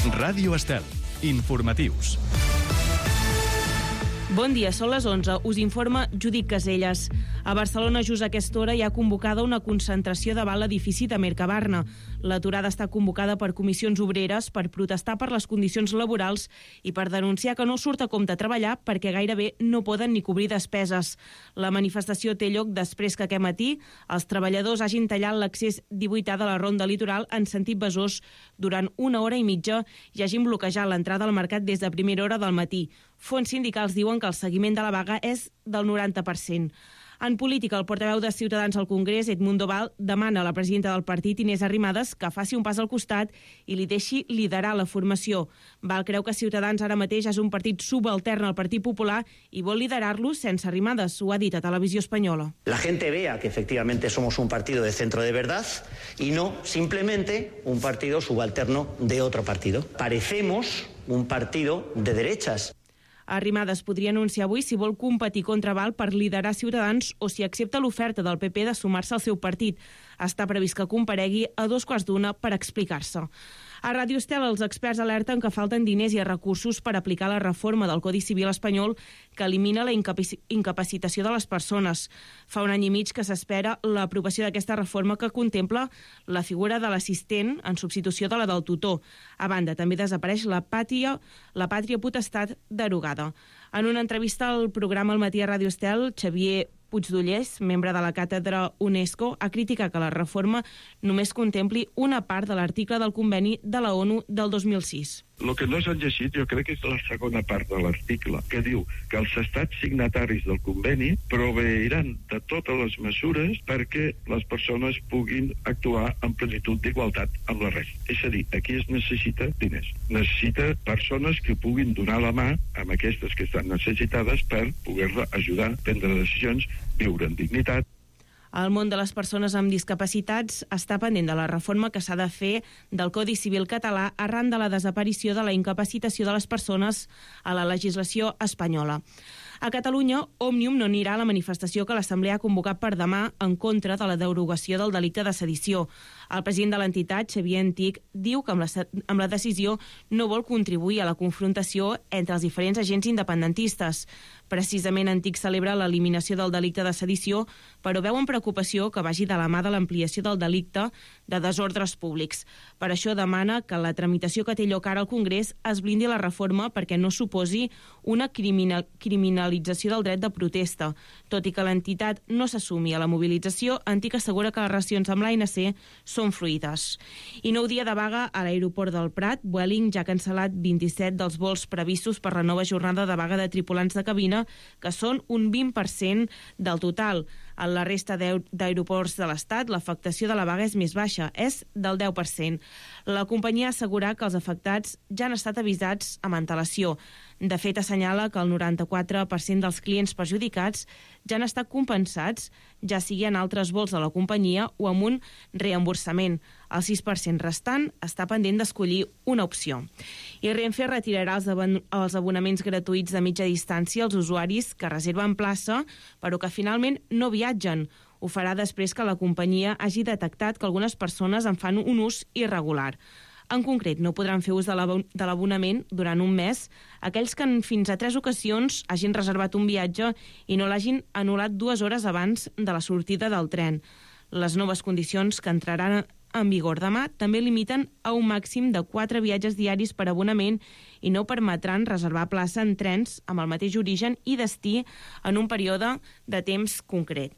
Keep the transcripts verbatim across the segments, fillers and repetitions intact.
Ràdio Estel. Informatius. Bon dia, són les onze. Us informa Judit Caselles. A Barcelona, just a aquesta hora, hi ha convocada una concentració davant l'edifici de Mercabarna. L'aturada està convocada per comissions obreres per protestar per les condicions laborals i per denunciar que no surt a compte treballar perquè gairebé no poden ni cobrir despeses. La manifestació té lloc després que aquest matí els treballadors hagin tallat l'accés divuitè de la Ronda Litoral en sentit Besòs durant una hora i mitja i hagin bloquejat l'entrada al mercat des de primera hora del matí. Fons sindicals diuen que el seguiment de la vaga és del noranta per cent. En política, el portaveu de Ciutadans al Congrés, Edmundo Val, demana a la presidenta del partit, Inés Arrimadas, que faci un pas al costat i li deixi liderar la formació. Val creu que Ciutadans ara mateix és un partit subaltern al Partit Popular i vol liderar-lo sense Arrimadas, ho ha dit a Televisió Espanyola. La gente vea que efectivamente somos un partido de centro de verdad y no simplemente un partido subalterno de otro partido. Parecemos un partido de derechas. Arrimadas podria anunciar avui si vol competir contra Val per liderar Ciutadans o si accepta l'oferta del P P de sumar-se al seu partit. Està previst que comparegui a dos quarts d'una per explicar-se. A Ràdio Estel, els experts alerten que falten diners i recursos per aplicar la reforma del Codi Civil espanyol que elimina la incapaci- incapacitació de les persones. Fa un any i mig que s'espera l'aprovació d'aquesta reforma que contempla la figura de l'assistent en substitució de la del tutor. A banda, també desapareix la pàtria, la pàtria potestat derogada. En una entrevista al programa Al matí a Ràdio Estel, Xavier Puigdollers, membre de la càtedra UNESCO, ha criticat que la reforma només contempli una part de l'article del conveni de la ONU del dos mil sis. El que no s'han llegit, jo crec que és la segona part de l'article, que diu que els estats signataris del conveni proveiran de totes les mesures perquè les persones puguin actuar en plenitud d'igualtat amb la resta. És a dir, aquí es necessita diners. Necessita persones que puguin donar la mà amb aquestes que estan necessitades per poder-la ajudar a prendre decisions, viure en dignitat. El món de les persones amb discapacitats està pendent de la reforma que s'ha de fer del Codi Civil català arran de la desaparició de la incapacitació de les persones a la legislació espanyola. A Catalunya, Òmnium no anirà a la manifestació que l'Assemblea ha convocat per demà en contra de la derogació del delicte de sedició. El president de l'entitat, Xavier Antic, diu que amb la, amb la decisió no vol contribuir a la confrontació entre els diferents agents independentistes. Precisament Antic celebra l'eliminació del delicte de sedició, però veu amb preocupació que vagi de la mà de l'ampliació del delicte de desordres públics. Per això demana que la tramitació que té lloc ara al Congrés es blindi la reforma perquè no suposi una criminal, criminalització del dret de protesta. Tot i que l'entitat no s'assumi a la mobilització, Antic assegura que les relacions amb l'A N C són fluides. I nou dia de vaga a l'aeroport del Prat. Vueling ja ha cancel·lat vint-i-set dels vols previstos per la nova jornada de vaga de tripulants de cabina, que són un vint per cent del total. En la resta d'aeroports de l'Estat, l'afectació de la vaga és més baixa, és del deu per cent. La companyia ha assegurat que els afectats ja han estat avisats amb antelació. De fet, assenyala que el noranta-quatre per cent dels clients perjudicats ja han estat compensats, ja sigui en altres vols de la companyia o amb un reemborsament. El sis per cent restant està pendent d'escollir una opció. I Renfe retirarà els, abon els abonaments gratuïts de mitja distància als usuaris que reserven plaça, però que finalment no viatgen. Ho farà després que la companyia hagi detectat que algunes persones en fan un ús irregular. En concret, no podran fer ús de l'abonament durant un mes aquells que en fins a tres ocasions hagin reservat un viatge i no l'hagin anul·lat dues hores abans de la sortida del tren. Les noves condicions que entraran en vigor demà també limiten a un màxim de quatre viatges diaris per abonament i no permetran reservar plaça en trens amb el mateix origen i destí en un període de temps concret.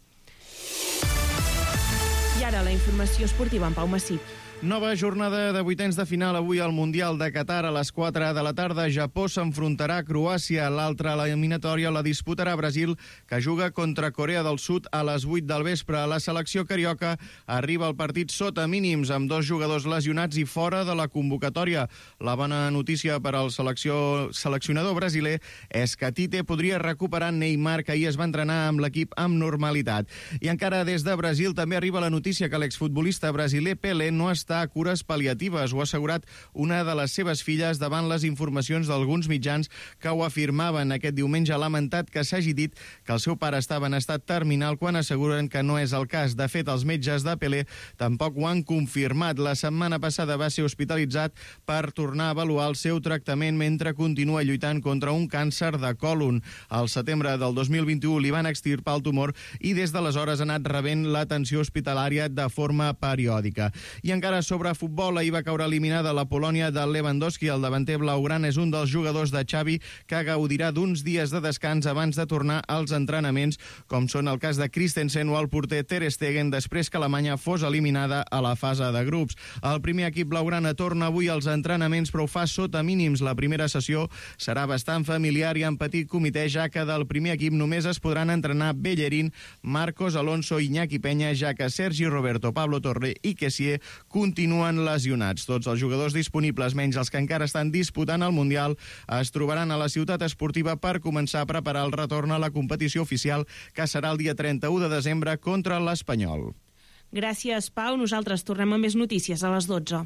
I ara la informació esportiva amb Pau Massip. Nova jornada de vuitens de final avui al Mundial de Qatar a les quatre de la tarda. Japó s'enfrontarà a Croàcia. L'altra eliminatòria la disputarà Brasil, que juga contra Corea del Sud a les vuit del vespre. La selecció carioca arriba al partit sota mínims, amb dos jugadors lesionats i fora de la convocatòria. La bona notícia per al selecció, seleccionador brasiler és que Tite podria recuperar Neymar, que ahir es va entrenar amb l'equip amb normalitat. I encara des de Brasil també arriba la notícia que l'exfutbolista brasiler Pelé no està prestar cures pal·liatives. Ho ha assegurat una de les seves filles davant les informacions d'alguns mitjans que ho afirmaven. Aquest diumenge ha lamentat que s'hagi dit que el seu pare estava en estat terminal quan asseguren que no és el cas. De fet, els metges de Pelé tampoc ho han confirmat. La setmana passada va ser hospitalitzat per tornar a avaluar el seu tractament mentre continua lluitant contra un càncer de còlon. Al setembre del dos mil vint-i-u li van extirpar el tumor i des d'aleshores ha anat rebent l'atenció hospitalària de forma periòdica. I encara sobre futbol, ahir va caure eliminada la Polònia de Lewandowski. El davanter blaugrana és un dels jugadors de Xavi que gaudirà d'uns dies de descans abans de tornar als entrenaments, com són el cas de Christensen o el porter Ter Stegen, després que Alemanya fos eliminada a la fase de grups. El primer equip blaugrana torna avui als entrenaments, però ho fa sota mínims. La primera sessió serà bastant familiar i en petit comitè, ja que del primer equip només es podran entrenar Bellerín, Marcos Alonso i Iñaki Peña, ja que Sergi Roberto, Pablo Torre i Kessié continuen lesionats. Tots els jugadors disponibles, menys els que encara estan disputant el Mundial, es trobaran a la ciutat esportiva per començar a preparar el retorn a la competició oficial, que serà el dia trenta-u de desembre contra l'Espanyol. Gràcies, Pau. Nosaltres tornem amb més notícies a les dotze.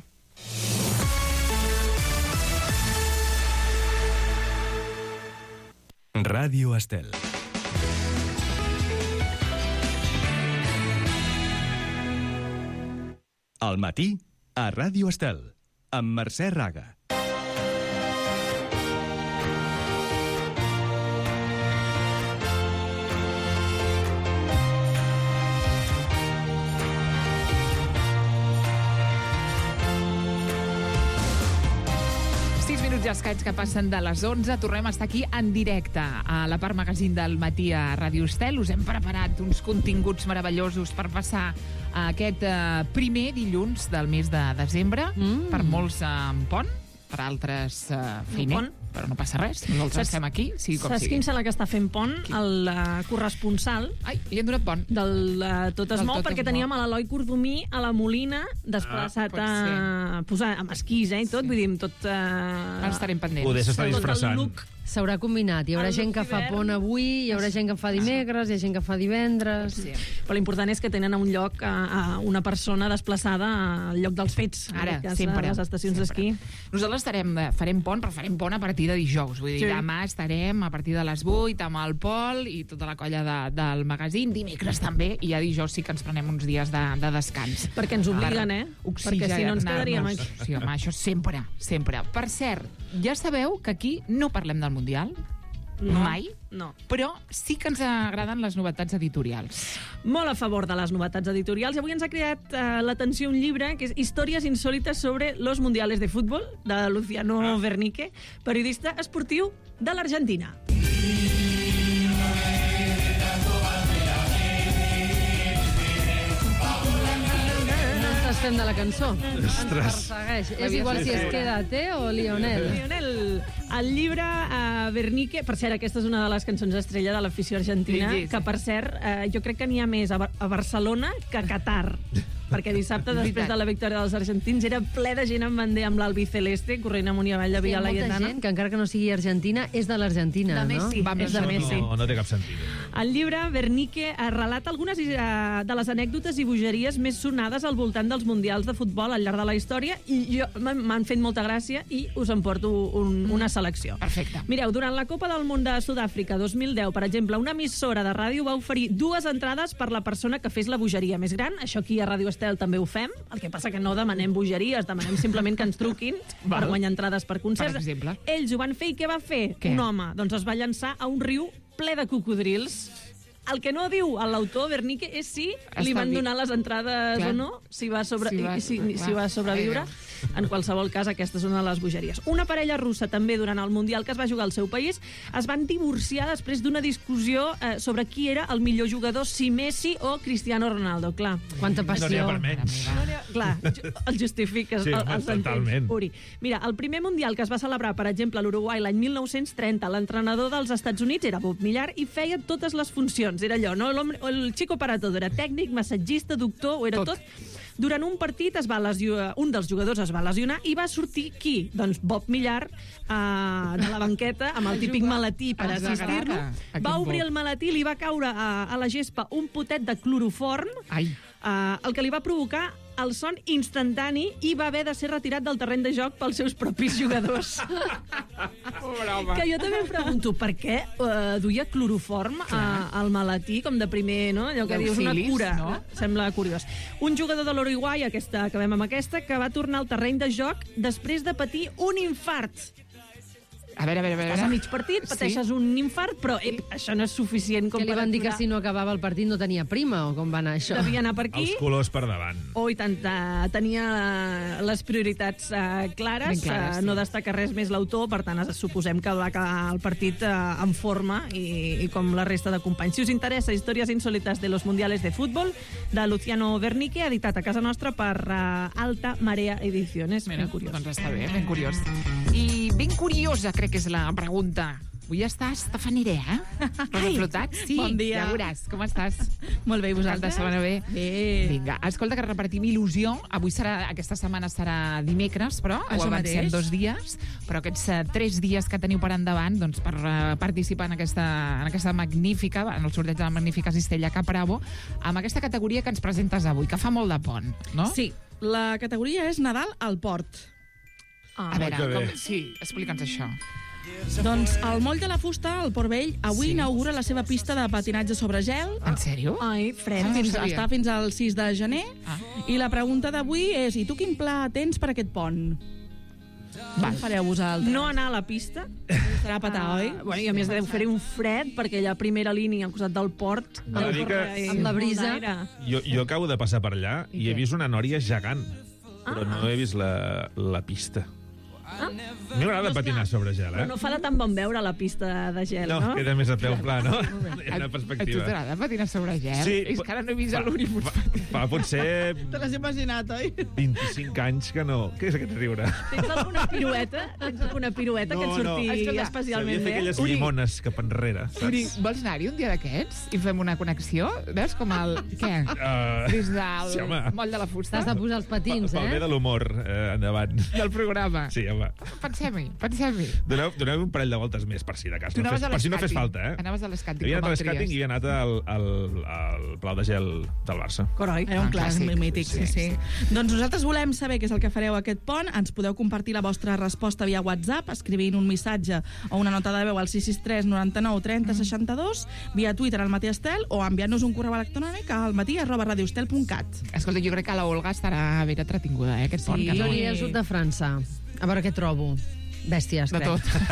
Ràdio Estel. Al matí, a Ràdio Estel, amb Mercè Raga. Ja escaig que passen de les onze, tornem a estar aquí en directe a la part magazín del matí a Ràdio Estel. Us hem preparat uns continguts meravellosos per passar aquest eh, primer dilluns del mes de desembre. Mm. Per molts en eh, pont, per altres eh, feiner, però no passa res. Nosaltres estem aquí, sigui com Saps sigui. Saps quin serà que està fent pont? Qui? El uh, corresponsal. Ai, li han donat pont. Del uh, Tot es Del mou, Tot perquè es teníem mou. a l'Eloi Cordomí a la Molina, desplaçat Ah, a posar amb esquís, eh, i tot, Sí. vull dir, amb tot... Uh, Ara estarem pendents. Poder s'està tot el disfressant. look. S'haurà combinat. Hi haurà El gent que look fa d'hivern. pont avui, hi haurà gent que en fa dimecres, hi ha gent que fa divendres... Sí. Però l'important és que tenen a un lloc, a, a una persona desplaçada al lloc dels fets. en Ara, aquest cas, sempre. a les estacions d'esquí. Nosaltres estarem, eh, farem pont, però farem pont a partir de dijous. Vull dir, Sí. demà estarem a partir de les vuit amb el Pol i tota la colla de, del magazín. Dimecres també, i ja dijous sí que ens prenem uns dies de, de descans. Perquè ens obliguen, eh? Perquè si no ens quedaríem aquí. Sí, home, això sempre, sempre. Per cert, ja sabeu que aquí no parlem del Mundial, No. mai, No. però sí que ens agraden les novetats editorials. Molt a favor de les novetats editorials. Avui ens ha creat uh, l'atenció un llibre que és Històries insòlites sobre los mundiales de fútbol, de Luciano ah. Vernique, periodista esportiu de l'Argentina. Fem de la cançó. Ostres. Ens persegueix. És igual si es queda T o Lionel. Lionel, el llibre uh, Vernique, per cert, aquesta és una de les cançons estrella de l'afició argentina, Sí, sí, sí. que per cert, uh, jo crec que n'hi ha més a, Bar a Barcelona que a Qatar. Perquè dissabte, després de la victòria dels argentins, era ple de gent amb bander amb l'albiceleste, corrent amunt i avall de Hi Via ha molta Laietana. gent que, encara que no sigui argentina, és de l'Argentina, De no? Messi, Va, és de no, Messi. No, no té cap sentit. El llibre Vernique eh, relata algunes eh, de les anècdotes i bogeries més sonades al voltant dels mundials de futbol al llarg de la història, i jo m'han m'han fet molta gràcia i us en porto un, una selecció. Perfecte. Mireu, durant la Copa del Món de Sud-àfrica dos mil deu, per exemple, una emissora de ràdio va oferir dues entrades per la persona que fes la bogeria més gran. Això aquí a Ràdio Estel també ho fem. El que passa que no demanem bogeries, demanem simplement que ens truquin per Val. guanyar entrades per concerts. Per exemple. Ells ho van fer i què va fer? Què? Un home, doncs es va llançar a un riu ple de cocodrils. El que no diu l'autor Vernique és si li Està van bé. donar les entrades Clar. o no, si va, sobre... Si va- i si, clar. si va sobreviure. Ai, En qualsevol cas, aquesta és una de les bogeries. Una parella russa, també, durant el Mundial que es va jugar al seu país, es van divorciar després d'una discussió eh, sobre qui era el millor jugador, si Messi o Cristiano Ronaldo. Clar, Quanta No n'hi ha passió. per menys. clar, ju- el justifiques, Sí, el, home, el s'entén. totalment. Uri. Mira, el primer Mundial que es va celebrar, per exemple, a l'Uruguai l'any mil nou-cents trenta, l'entrenador dels Estats Units era Bob Millar i feia totes les funcions. Era allò, no? L'home- El chico para todo. Era tècnic, massatgista, doctor, ho era Tot. tot. Durant un partit es va lesionar, un dels jugadors es va lesionar i va sortir qui? Doncs Bob Millar, uh, de la banqueta, amb el típic maletí per Els assistir-lo. agrada, aquest Va obrir Bob. el maletí, li va caure a, a la gespa un potet de cloroform, Ai. Uh, el que li va provocar el son instantani i va haver de ser retirat del terreny de joc pels seus propis jugadors. Que jo també em pregunto per què uh, duia cloroform uh, al maletí, com de primer, no? Allò que dius, una cura. No? Sembla curiós. Un jugador de l'Uruguai, aquesta, acabem amb aquesta, que va tornar al terreny de joc després de patir un infart. A veure, a veure, a veure. Estàs a mig partit, pateixes sí. un infart, però ep, això no és suficient com que li per van dir aturar. que si no acabava el partit no tenia prima, o com va anar això? Devia anar per aquí. Els colors per davant. Oh, i tant, uh, tenia les prioritats uh, clares, clares uh, sí. no destaca res més l'autor, per tant, suposem que va acabar el partit uh, en forma i, i com la resta de companys. Si us interessa, Històries insòlites de los mundiales de futbol, de Luciano Bernique, editat a casa nostra per uh, Alta Marea Ediciones. Mira, ben curiós. doncs està bé, ben curiós. I ben curiosa crec que és la pregunta. Avui està estafaniré, eh? Rosa Flotat? Sí, bon dia. Ja veuràs. Com estàs? Molt bé, i vosaltres? Cap de setmana bé? Bé. Vinga, escolta, que repartim il·lusió. Avui serà, aquesta setmana serà dimecres, però Això ho avancem mateix. dos dies. Però aquests uh, tres dies que teniu per endavant, doncs, per uh, participar en aquesta, en aquesta magnífica, en el sorteig de la magnífica Cistella Capravo, amb aquesta categoria que ens presentes avui, que fa molt de pont, no? Sí, la categoria és Nadal al port. Ah, A veure, que bé. com... sí, explica'ns això. Doncs el Moll de la Fusta, al Port Vell, avui Sí. inaugura la seva pista de patinatge sobre gel. En sèrio? Ai, fred. Ah, no Fins, sabia. està fins al sis de gener. Ah. I la pregunta d'avui és, i tu quin pla tens per aquest pont? Què fareu vosaltres? No anar a la pista. Serà petar, oi? Uh, bueno, I a més deu fer un fred, perquè allà a primera línia, al costat del port... Val a dir que- corre- Amb la brisa. molt d'aire. Jo, jo acabo de passar per allà i, he vist una nòria gegant, però no he vist la, la pista. Ah. A mi m'agrada patinar sobre gel, eh? Però no fa de tan bon veure la pista de gel, No, no? queda més a peu pla, no? Hi ha A una tu perspectiva. t'agrada patinar sobre gel? Sí, És que ara no he vist fa- l'Unimus. Fa, fa potser Te l'has imaginat, oi? vint-i-cinc anys que no... Què és aquest riure? Tens alguna pirueta? Tens alguna pirueta que et surti Escolta, especialment Sabia fer bé? aquelles Uri. llimones cap enrere, Uri, saps? vols anar-hi un dia d'aquests? I fem una connexió? Veus com el... Què? Uh, Des del sí, home. moll de la fusta T'has de posar els patins, Pel bé eh? de l'humor, eh, endavant. del programa. Sí, home. Pensem-hi, pensem-hi. Doneu, doneu un parell de voltes més, per si de cas. Tu No anaves fes, a per si no fes l'escàting. falta, eh? Anaves a l'escàting, Havia com anat a el l'escàting tries. i havia anat al, al, al Plau de Gel del Barça. Coroi. Era un Ah, clàssic, clàssic, mític, sí, sí, sí. Doncs nosaltres volem saber què és el que fareu aquest pont. Ens podeu compartir la vostra resposta via WhatsApp, escrivint un missatge o una nota de veu al sis sis tres noranta-nou trenta seixanta-dos, via Twitter al Matí Estel o enviant-nos un correu electrònic al matí arroba radioestel punt cat. Escolta, jo crec que la Olga estarà ben entretinguda, eh, aquest pont. Sí. que Jo no- aniré al sud de França. A veure què trobo. Bèsties, De crec.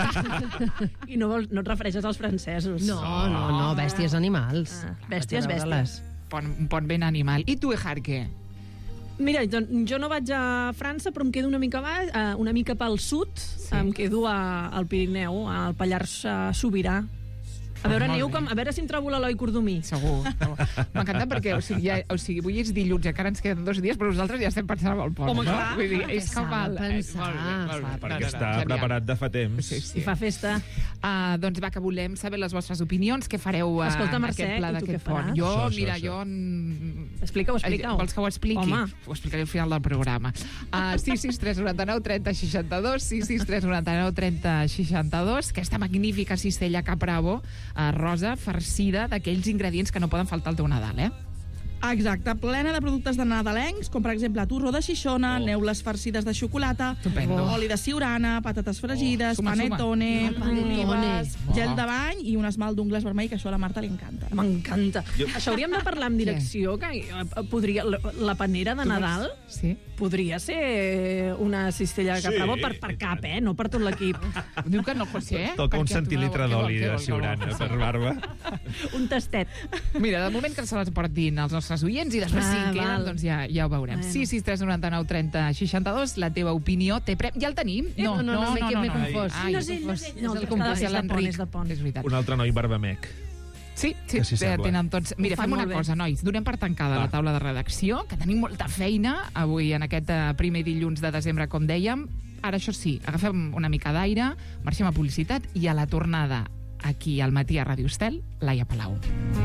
tot. I no, vols, no et refereixes als francesos. No, no, no, bèsties animals. Ah, bèsties, Vaig a veure-les. bèsties. Pont, un pont ben animal. I tu, Ejarque? Mira, jo, jo no vaig a França, però em quedo una mica baix, eh, una mica pel sud, sí. Em quedo a, al Pirineu, al Pallars eh, Sobirà. A veure, Molt neu, bé. com, a veure si em trobo l'Eloi Cordomí. Segur. segur. M'encanta perquè, o sigui, ja, o sigui, avui és dilluns, encara ens queden dos dies, però nosaltres ja estem pensant en el pont. Home, no? clar. Vull dir, Home, és que com s'ha el... de pensar, molt bé, molt bé. s'ha de Perquè No, no, està genial. preparat de fa temps. Sí, sí. I fa festa. Uh, doncs va, que volem saber les vostres opinions. Què fareu uh, Escolta, en Mercè, aquest pla i tu d'aquest què faràs? pont? Jo, Això, això, mira, això. jo... mm, Explica-ho, explica-ho. Vols que ho expliqui? Home. Ho explicaré al final del programa. Uh, sis sis tres noranta-nou trenta seixanta-dos, sis sis tres noranta-nou trenta seixanta-dos, aquesta magnífica cistella Capravo, uh, rosa, farcida d'aquells ingredients que no poden faltar al teu Nadal, eh? Exacte, plena de productes de nadalencs, com per exemple turro de xixona, Oh. neules farcides de xocolata, Estupendo. oli de ciurana, patates fregides, Oh, suma, panettone, suma. Panettone. olives, Oh. gel de bany i un esmalt d'ungles vermell, que això a la Marta li encanta. M'encanta. Jo- Això hauríem de parlar amb direcció, que eh, podria, la, la panera de Nadal Sí. podria ser una cistella de Sí, Capravo per, per i cap, tant. eh? No per tot l'equip. Diu que no, José. Toca un perquè tu centilitre què vol, d'oli què de vol, què vol? ciurana per barba. Un tastet. Mira, de moment que se les portin els nostres oients i després Ah, si en queden, val. doncs ja, ja ho veurem. Bueno. sis sis tres noranta-nou trenta seixanta-dos, la teva opinió té premi. Ja el tenim? No, no, no, m'he- m'he confós. Ai, No sé, no sé. No, És el és compàs, de és pont, l'Enric. és de pont. És veritat. Un altre noi barbamec. Sí, sí, Que s'hi sí sembla. tenen tots. Mira, Ho fan fem una molt bé. cosa, nois. Donem per tancada Va. la taula de redacció, que tenim molta feina avui en aquest eh, primer dilluns de desembre, com dèiem. Ara, això sí, agafem una mica d'aire, marxem a publicitat i a la tornada aquí al matí a Ràdio Estel, Laia Palau.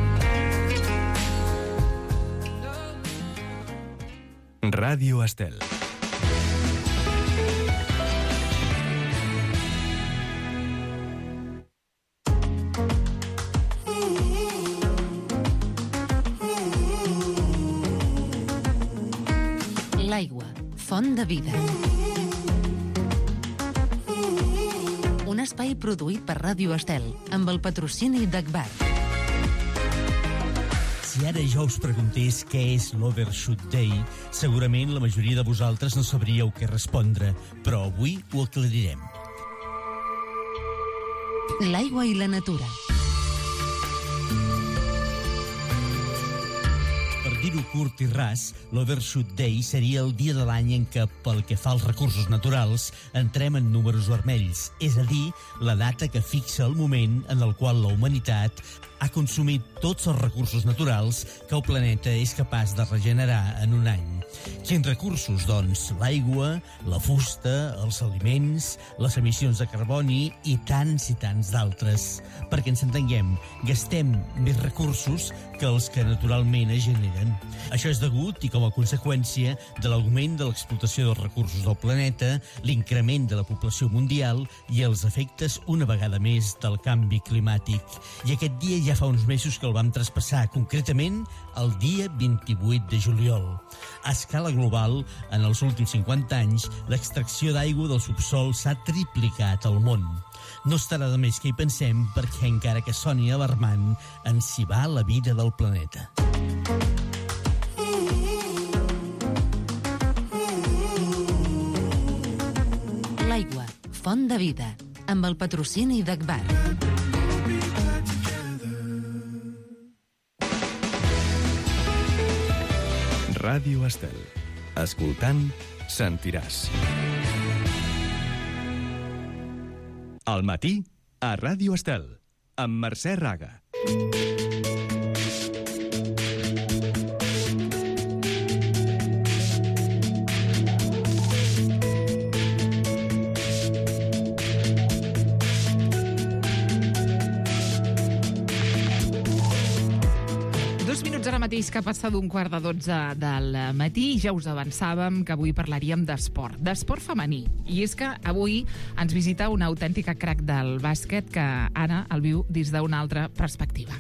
Ràdio Estel. L'aigua, font de vida. Un espai produït per Ràdio Estel, amb el patrocini d'Agbar. Si ara jo us preguntés què és l'Overshoot Day, segurament la majoria de vosaltres no sabríeu què respondre, però avui ho aclarirem. L'aigua i la natura. Per dir-ho curt i ras, l'Overshoot Day seria el dia de l'any en què, pel que fa als recursos naturals, entrem en números vermells, és a dir, la data que fixa el moment en el qual la humanitat ha consumit tots els recursos naturals que el planeta és capaç de regenerar en un any. Quins recursos, doncs? L'aigua, la fusta, els aliments, les emissions de carboni i tants i tants d'altres. Perquè ens entenguem, gastem més recursos que els que naturalment es generen. Això és degut i com a conseqüència de l'augment de l'explotació dels recursos del planeta, l'increment de la població mundial i els efectes, una vegada més, del canvi climàtic. I aquest dia ja fa uns mesos que el vam traspassar, concretament el dia vint-i-vuit de juliol. A escala global, en els últims cinquanta anys, l'extracció d'aigua del subsol s'ha triplicat al món. No estarà de més que hi pensem perquè, encara que soni alarmant, ens hi va la vida del planeta. L'aigua, font de vida, amb el patrocini d'Agbar. Ràdio Estel. Escoltant, sentiràs. Al matí, a Ràdio Estel, amb Mercè Raga. Ara mateix que passa d'un quart de dotze del matí, ja us avançàvem que avui parlaríem d'esport, d'esport femení. I és que avui ens visita una autèntica crac del bàsquet que Anna el viu des d'una altra perspectiva.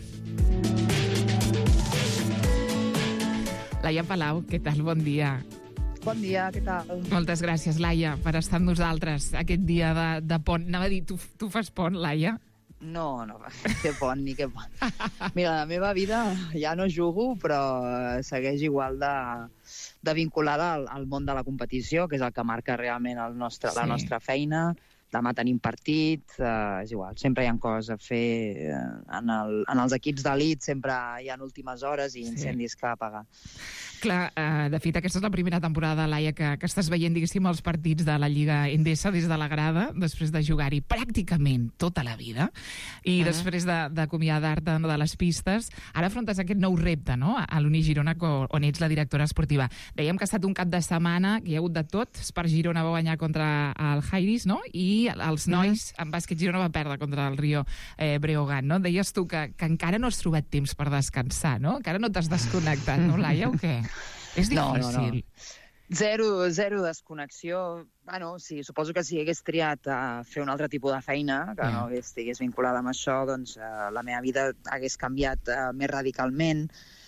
Laia Palau, què tal? Bon dia. Bon dia, què tal? Moltes gràcies, Laia, per estar amb nosaltres aquest dia de, de pont. Anava a dir, tu, tu fas pont, Laia? No, no, que pont, ni que pont. Mira, la meva vida ja no jugo, però segueix igual de, de vinculada al, al món de la competició, que és el que marca realment el nostre, sí. la nostra feina. Demà tenim partit, eh, és igual, sempre hi ha coses a fer. En, el, en els equips d'elit sempre hi ha últimes hores i incendis sí. que apagar. Clar, eh, de fet, aquesta és la primera temporada, Laia, que, que estàs veient, diguéssim, els partits de la Lliga Endesa des de la grada, després de jugar-hi pràcticament tota la vida, i uh-huh. després d'acomiadar-te de, de les pistes, ara afrontes aquest nou repte, no?, a l'Uni Girona, on ets la directora esportiva. Dèiem que ha estat un cap de setmana, que hi ha hagut de tot. Espar Girona va guanyar contra el Jairis, no?, i els nois, uh-huh. en bàsquet Girona va perdre contra el Rio eh, Breogán, no? Deies tu que, que encara no has trobat temps per descansar, no? Encara no t'has desconnectat, no, Laia, o què? És difícil. No, no, no. Zero, zero desconnexió. Bueno, sí, suposo que si hagués triat a fer un altre tipus de feina, que yeah. no estigués vinculada amb això, doncs uh, la meva vida hagués canviat uh, més radicalment.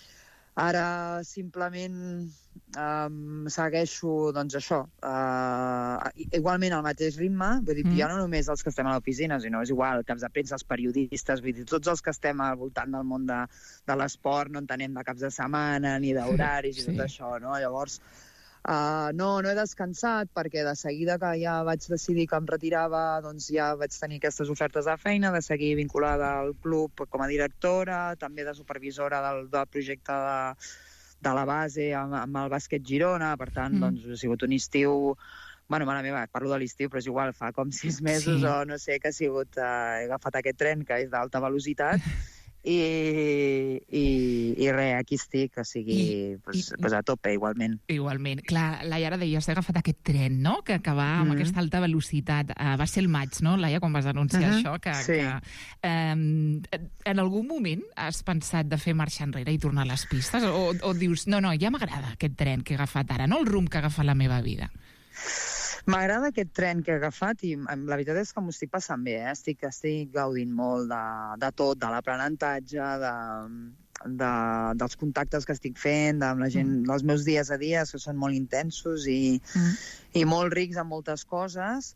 Ara simplement um, segueixo, doncs això, uh, igualment al mateix ritme, vull dir, mm. ja no només els que estem a la piscina, sinó és igual, caps de premsa, els periodistes, vull dir, tots els que estem al voltant del món de, de l'esport, no entenem de caps de setmana, ni d'horaris, sí. i tot això, no? Llavors, Uh, no, no he descansat perquè de seguida que ja vaig decidir que em retirava, doncs ja vaig tenir aquestes ofertes de feina, de seguir vinculada al club com a directora, també de supervisora del, del projecte de, de la base amb, amb el bàsquet Girona, per tant, mm. doncs ha sigut un estiu... Bueno, mare meva, parlo de l'estiu, però és igual, fa com sis mesos sí. o no sé, que ha sigut... Uh, he agafat aquest tren que és d'alta velocitat i, i, i res, aquí estic, o sigui, I, pues, i, pues a tope, igualment. Igualment. Clar, Laia, ara deies, he agafat aquest tren, no?, que, que va amb mm-hmm. aquesta alta velocitat. Uh, va ser el maig, no, Laia, quan vas anunciar mm-hmm. això? Que, sí. que, um, en algun moment has pensat de fer marxa enrere i tornar a les pistes? O, o dius, no, no, ja m'agrada aquest tren que he agafat ara, no el rumb que ha agafat la meva vida? M'agrada aquest tren que he agafat i la veritat és que m'ho estic passant bé, eh? estic, estic gaudint molt de, de tot, de l'aprenentatge, de, de, dels contactes que estic fent, amb la gent, mm. dels meus dies a dies, que són molt intensos i, mm. i molt rics en moltes coses.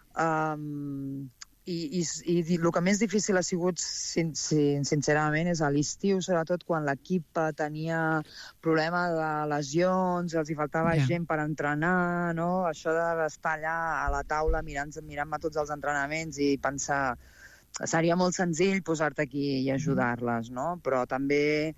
Um, i, i, i el que més difícil ha sigut, sin, sin, sincerament, és a l'estiu, sobretot quan l'equip tenia problema de lesions, els hi faltava yeah. gent per entrenar, no? Això d'estar allà a la taula mirant-me mirant tots els entrenaments i pensar seria molt senzill posar-te aquí i ajudar-les, no? Però també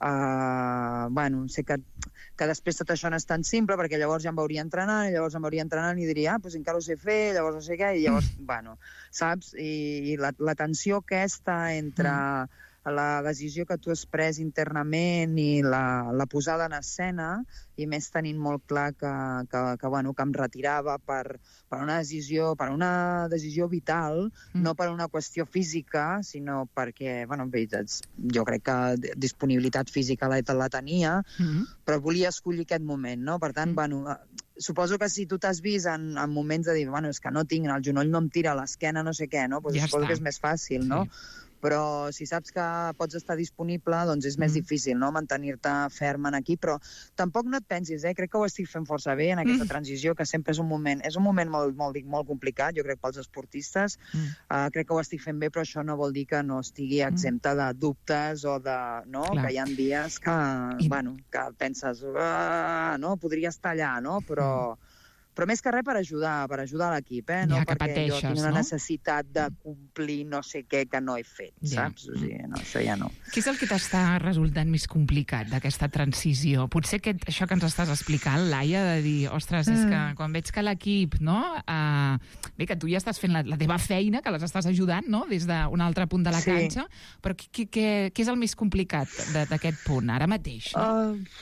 Uh, bueno, sé que, que després tot això no és tan simple, perquè llavors ja em veuria entrenant, i llavors em veuria entrenant i diria, ah, doncs encara ho sé fer, llavors no sé què, i llavors, mm. bueno, saps? I, i la, la tensió aquesta entre mm. la decisió que tu has pres internament i la, la posada en escena, i més tenint molt clar que, que, que, bueno, que em retirava per, per una decisió, per una decisió vital, mm. no per una qüestió física, sinó perquè, bueno, en veritat, jo crec que disponibilitat física la, la tenia, mm. però volia escollir aquest moment, no? Per tant, mm. bueno, suposo que si tu t'has vist en, en moments de dir, bueno, és que no tinc, el genoll no em tira, l'esquena no sé què, no? Pues ja suposo està. Que és més fàcil, sí. no? Però si saps que pots estar disponible, doncs és més mm. difícil, no?, mantenir-te ferm en aquí, però tampoc no et pensis, eh? Crec que ho estic fent força bé en aquesta mm. transició, que sempre és un moment, és un moment molt, molt, molt complicat, jo crec, pels esportistes, mm. uh, crec que ho estic fent bé, però això no vol dir que no estigui exempta mm. de dubtes o de, no?, Clar. Que hi ha dies que, I... bueno, que penses, uh, no?, podria estar allà, no?, però... Mm. Però més que res per ajudar, per ajudar l'equip, eh? No ja, perquè pateixes, jo tinc una no? necessitat de complir no sé què que no he fet, ja. saps? O sigui, no, això ja no. Què és el que t'està resultant més complicat d'aquesta transició? Potser que, això que ens estàs explicant, Laia, de dir, ostres, mm. és que quan veig que l'equip, no? Uh, bé, que tu ja estàs fent la, la teva feina, que les estàs ajudant, no?, des d'un altre punt de la sí. canxa, però què, què, què és el més complicat d'aquest punt, ara mateix? No? Uh...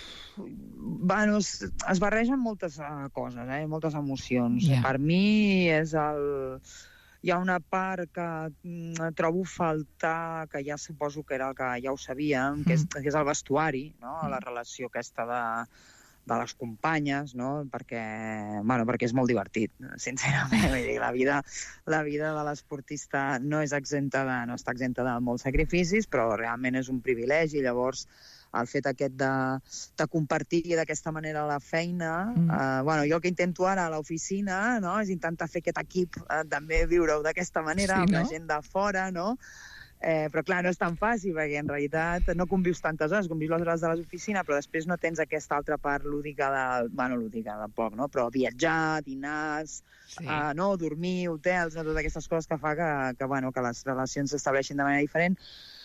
Bueno, es, es barregen moltes uh, coses, eh? moltes emocions. Yeah. Per mi és el... Hi ha una part que mm, trobo faltar, que ja suposo que era el que ja ho sabíem, mm. que, és, que és el vestuari, no? Mm. La relació aquesta de, de les companyes, no? Perquè, bueno, perquè és molt divertit, sincerament. Vull dir, la vida, la vida de l'esportista no és exempta de, no està exempta de molts sacrificis, però realment és un privilegi. Llavors, el fet aquest de, de compartir d'aquesta manera la feina, mm. eh, bueno, jo el que intento ara a l'oficina, no?, és intentar fer aquest equip, eh, també viure-ho d'aquesta manera, sí, amb no? la gent de fora, no? Eh, però clar, no és tan fàcil, perquè en realitat no convius tantes hores, convius les hores de l'oficina, però després no tens aquesta altra part lúdica de, bueno, lúdica de poc, no? Però viatjar, dinars, sí. eh, no? dormir, hotels, no? Totes aquestes coses que fa que, que, bueno, que les relacions s'estableixin de manera diferent.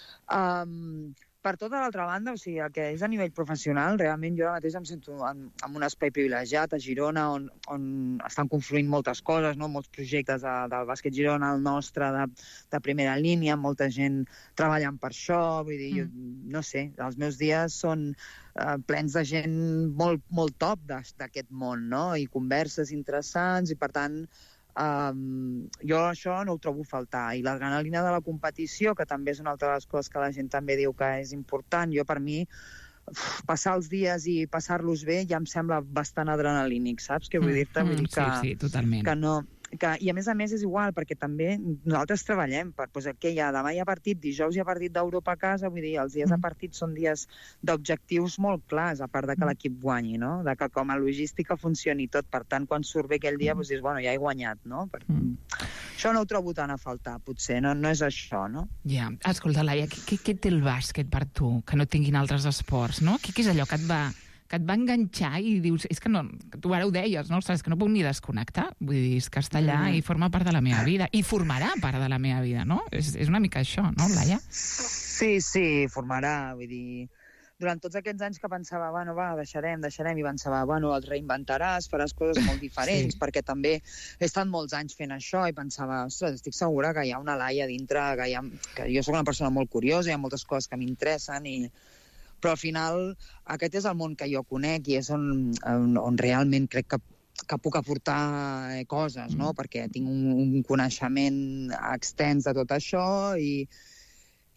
Um, Per tota l'altra banda, o sigui, el que és a nivell professional, realment jo ara mateix em sento en, en un espai privilegiat a Girona, on, on estan confluint moltes coses, no? Molts projectes de, del bàsquet Girona, el nostre, de, de primera línia, molta gent treballant per això, vull dir, mm. jo no sé, els meus dies són uh, plens de gent molt, molt top d'aquest món, no? I converses interessants, i per tant... Um, jo això no ho trobo a faltar, i l'adrenalina de la competició, que també és una altra de les coses que la gent també diu que és important, jo per mi uf, passar els dies i passar-los bé ja em sembla bastant adrenalínic, saps què vull dir-te? Vull dir que, sí, sí, totalment. Que no, que, i a més a més és igual, perquè també nosaltres treballem per, doncs, què hi ha? Demà hi ha partit, dijous hi ha partit d'Europa a casa, vull dir, els dies de partit són dies d'objectius molt clars, a part de que l'equip guanyi, no? De que com a logística funcioni tot, per tant, quan surt bé aquell dia, doncs dius, bueno, ja he guanyat, no? Per... Mm. Això no ho trobo tant a faltar, potser, no, no és això, no? Ja, escolta, Laia, què, què té el bàsquet per tu, que no tinguin altres esports, no? Què, què és allò que et va... que et va enganxar i dius, és que no, tu ara ho deies, no? Ostres, que no puc ni desconnectar, vull dir, és que està allà mm. i forma part de la meva vida, i formarà part de la meva vida, no? És, és una mica això, no, Laia? Sí, sí, formarà, vull dir, durant tots aquests anys que pensava, bueno, va, deixarem, deixarem, i pensava, bueno, et reinventaràs, faràs coses molt diferents, sí. perquè també he estat molts anys fent això, i pensava, ostres, estic segura que hi ha una Laia dintre, que, hi ha, que jo soc una persona molt curiosa, hi ha moltes coses que m'interessen, i però al final aquest és el món que jo conec i és on, on, on realment crec que, que puc aportar coses, no? Mm. Perquè tinc un, un coneixement extens de tot això i,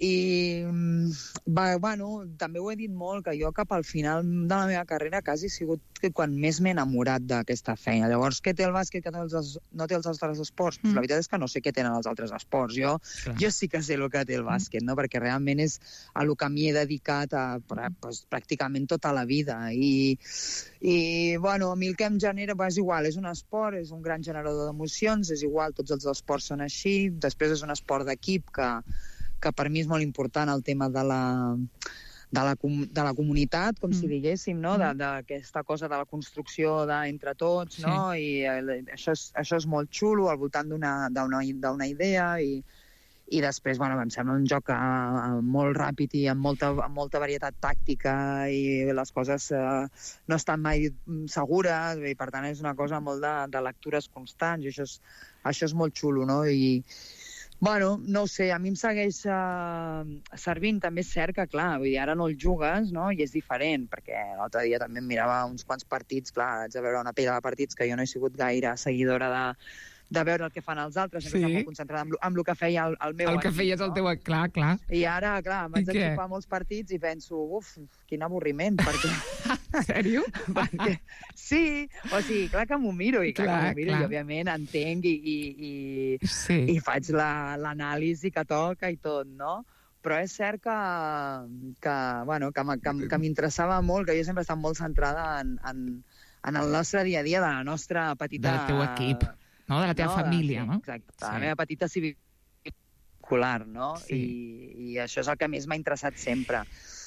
I, va, bueno, també ho he dit molt, que jo cap al final de la meva carrera quasi he sigut quan més m'he enamorat d'aquesta feina. Llavors, què té el bàsquet que no, els, no té els altres esports? Mm. Pues la veritat és que no sé què tenen els altres esports. Jo, jo sí que sé el que té el bàsquet, no? Perquè realment és a lo que m'hi he dedicat a, pues, pràcticament tota la vida. I, i bueno, a mi el que em genera és igual, és un esport, és un gran generador d'emocions, és igual, tots els esports són així. Després és un esport d'equip que que per mi és molt important el tema de la, de la, de la comunitat, com mm. si diguéssim, no? D'aquesta cosa de la construcció d'entre tots, no? Sí. I això és, això és molt xulo, al voltant d'una idea, i, i després, bueno, em sembla un joc uh, molt ràpid i amb molta, amb molta varietat tàctica, i les coses uh, no estan mai segures, i per tant és una cosa molt de, de lectures constants, i això és, això és molt xulo, no? I bueno, no ho sé, a mi em segueix uh, servint. També és cert que, clar, vull dir, ara no el jugues, no?, i és diferent, perquè l'altre dia també em mirava uns quants partits, clar, haig de veure una pila de partits que jo no he sigut gaire seguidora de, de veure el que fan els altres, sempre sí. Estava molt concentrada amb, amb el que feia el, el meu El que equip, feies el teu... Clar, clar. I ara, clar, m'haig de xupar molts partits i penso, uf, quin avorriment, perquè... Sèrio? perquè... Sí, o sigui, clar que m'ho miro, i clar, clar que m'ho miro, clar. I òbviament entenc i, i, i, sí. i faig l'anàlisi la, que toca i tot, no? Però és cert que, que, bueno, que, que, que m'interessava molt, que jo sempre he estat molt centrada en, en, en el nostre dia a dia, de la nostra petita... Del teu equip. No, de la teva no, família, sí, no? Exacte, sí. La meva petita civil·cular, no? Sí. I, I això és el que més m'ha interessat sempre.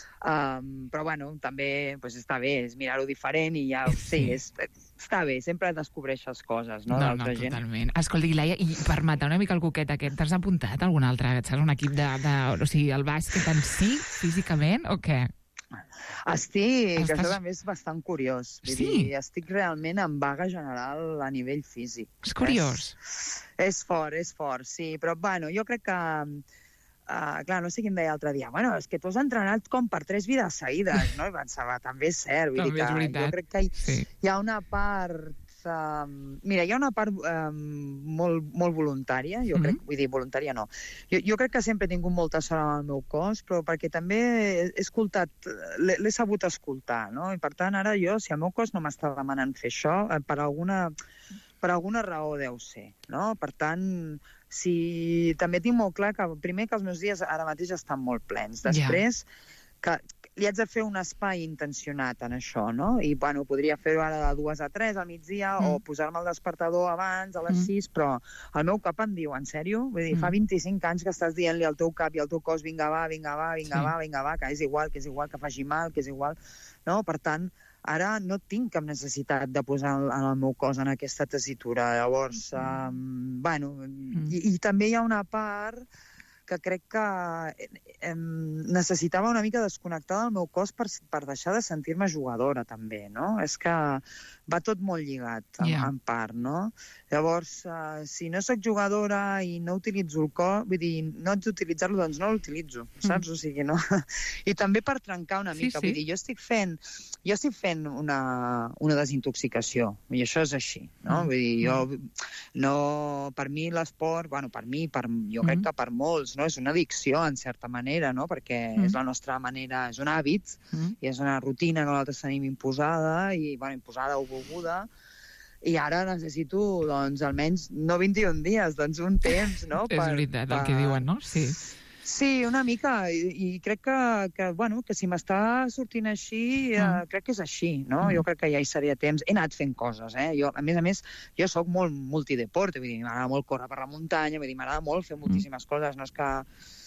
Um, però, bueno, també pues, està bé, és mirar-ho diferent i ja, sí, és, està bé, sempre descobreixes coses, no? No, no, gent. Totalment. Escolta, Laia, i per matar una mica el coquet aquest, t'has apuntat a algun altre? Saps, un equip de, de... O sigui, el bàsquet en si, físicament, o què? Estic, Estàs... això també és bastant curiós. Vull sí? dir, estic realment en vaga general a nivell físic. És curiós. És, és fort, és fort, sí. Però, bueno, jo crec que... Uh, clar, no sé qui em deia l'altre dia. Bueno, és que tu has entrenat com per tres vides seguides, no? I pensava, també és cert. Vull també dir que és veritat. Jo crec que hi, sí. hi ha una part... Um, mira, hi ha una part um, molt, molt voluntària, jo mm-hmm. crec, vull dir, voluntària no. Jo, jo crec que sempre he tingut molta sort amb el meu cos, però perquè també he escoltat, l'he sabut escoltar, no? I per tant, ara jo, si el meu cos no m'està demanant fer això, per alguna, per alguna raó deu ser, no? Per tant, si també tinc molt clar que, primer, que els meus dies ara mateix estan molt plens. Després, yeah. que li haig de fer un espai intencionat en això, no? I, bueno, podria fer-ho ara de dues a tres al migdia mm. o posar-me el despertador abans, a les mm. sis, però el meu cap em diu, en sèrio? Vull dir, mm. fa vint-i-cinc anys que estàs dient-li al teu cap i al teu cos, vinga, va, vinga, va, vinga, sí. va, vinga, va, que és igual, que és igual, que faci mal, que és igual, no? Per tant, ara no tinc cap necessitat de posar el, el meu cos en aquesta tessitura. Llavors, um, bueno, mm. i, i també hi ha una part que crec que eh, necessitava una mica desconnectar del meu cos per, per deixar de sentir-me jugadora, també, no? És que va tot molt lligat, en, yeah. en part, no? Llavors, uh, si no sóc jugadora i no utilitzo el cos, vull dir, no haig d'utilitzar-lo, doncs no l'utilitzo, saps? Mm. O sigui, no? I també per trencar una mica, sí, sí. vull dir, jo estic fent, jo estic fent una, una desintoxicació, i això és així, no? Mm. Vull dir, jo, no, per mi l'esport, bueno, per mi, per, jo crec mm. que per molts, no? És una addicció, en certa manera, no? Perquè mm. és la nostra manera, és un hàbit, mm. i és una rutina que nosaltres tenim imposada, i, bueno, imposada o volguda, i ara necessito, doncs, almenys, no vint-i-un dies, doncs un temps, no? Per, és veritat, per... el que diuen, no? Sí. Sí, una mica, i, i crec que, que, bueno, que si m'està sortint així, mm. eh, crec que és així, no? Mm. Jo crec que ja hi seria temps. He anat fent coses, eh? Jo, a més a més, jo sóc molt multideport, vull dir, m'agrada molt córrer per la muntanya, vull dir, m'agrada molt fer moltíssimes mm. coses, no és que...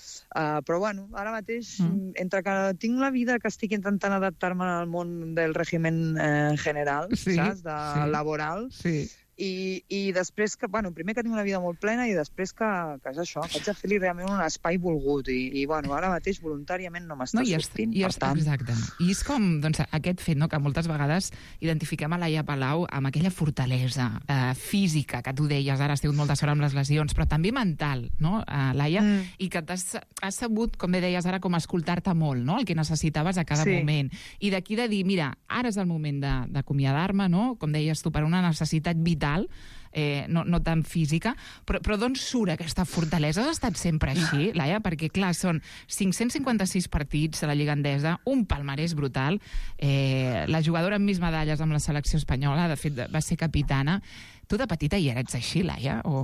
Uh, però, bueno, ara mateix, mm. entre que tinc la vida que estic intentant adaptar-me al món del règim eh, general, sí, saps? De sí. laboral, sí. I, i després que, bueno, primer que tinc una vida molt plena i després que, que és això, que haig de fer-li realment un espai volgut i, i bueno, ara mateix voluntàriament no m'està no, sortint, i per tant... Exacte. I és com, doncs, aquest fet, no?, que moltes vegades identifiquem a Laia Palau amb aquella fortalesa eh, física, que tu deies, ara has tingut molta sort amb les lesions, però també mental, no, eh, Laia? Mm. I que t'has has sabut, com bé deies ara, com escoltar-te molt, no?, el que necessitaves a cada sí. moment. I d'aquí de dir, mira, ara és el moment d'acomiadar-me, no?, com deies tu, per una necessitat vital mental, eh, no, no tan física, però, però d'on surt aquesta fortalesa? Has estat sempre així, Laia? Perquè, clar, són cinc-cents cinquanta-sis partits a la Lliga Endesa, un palmarès brutal, eh, la jugadora amb més medalles amb la selecció espanyola, de fet, va ser capitana. Tu de petita ja eres així, Laia? O...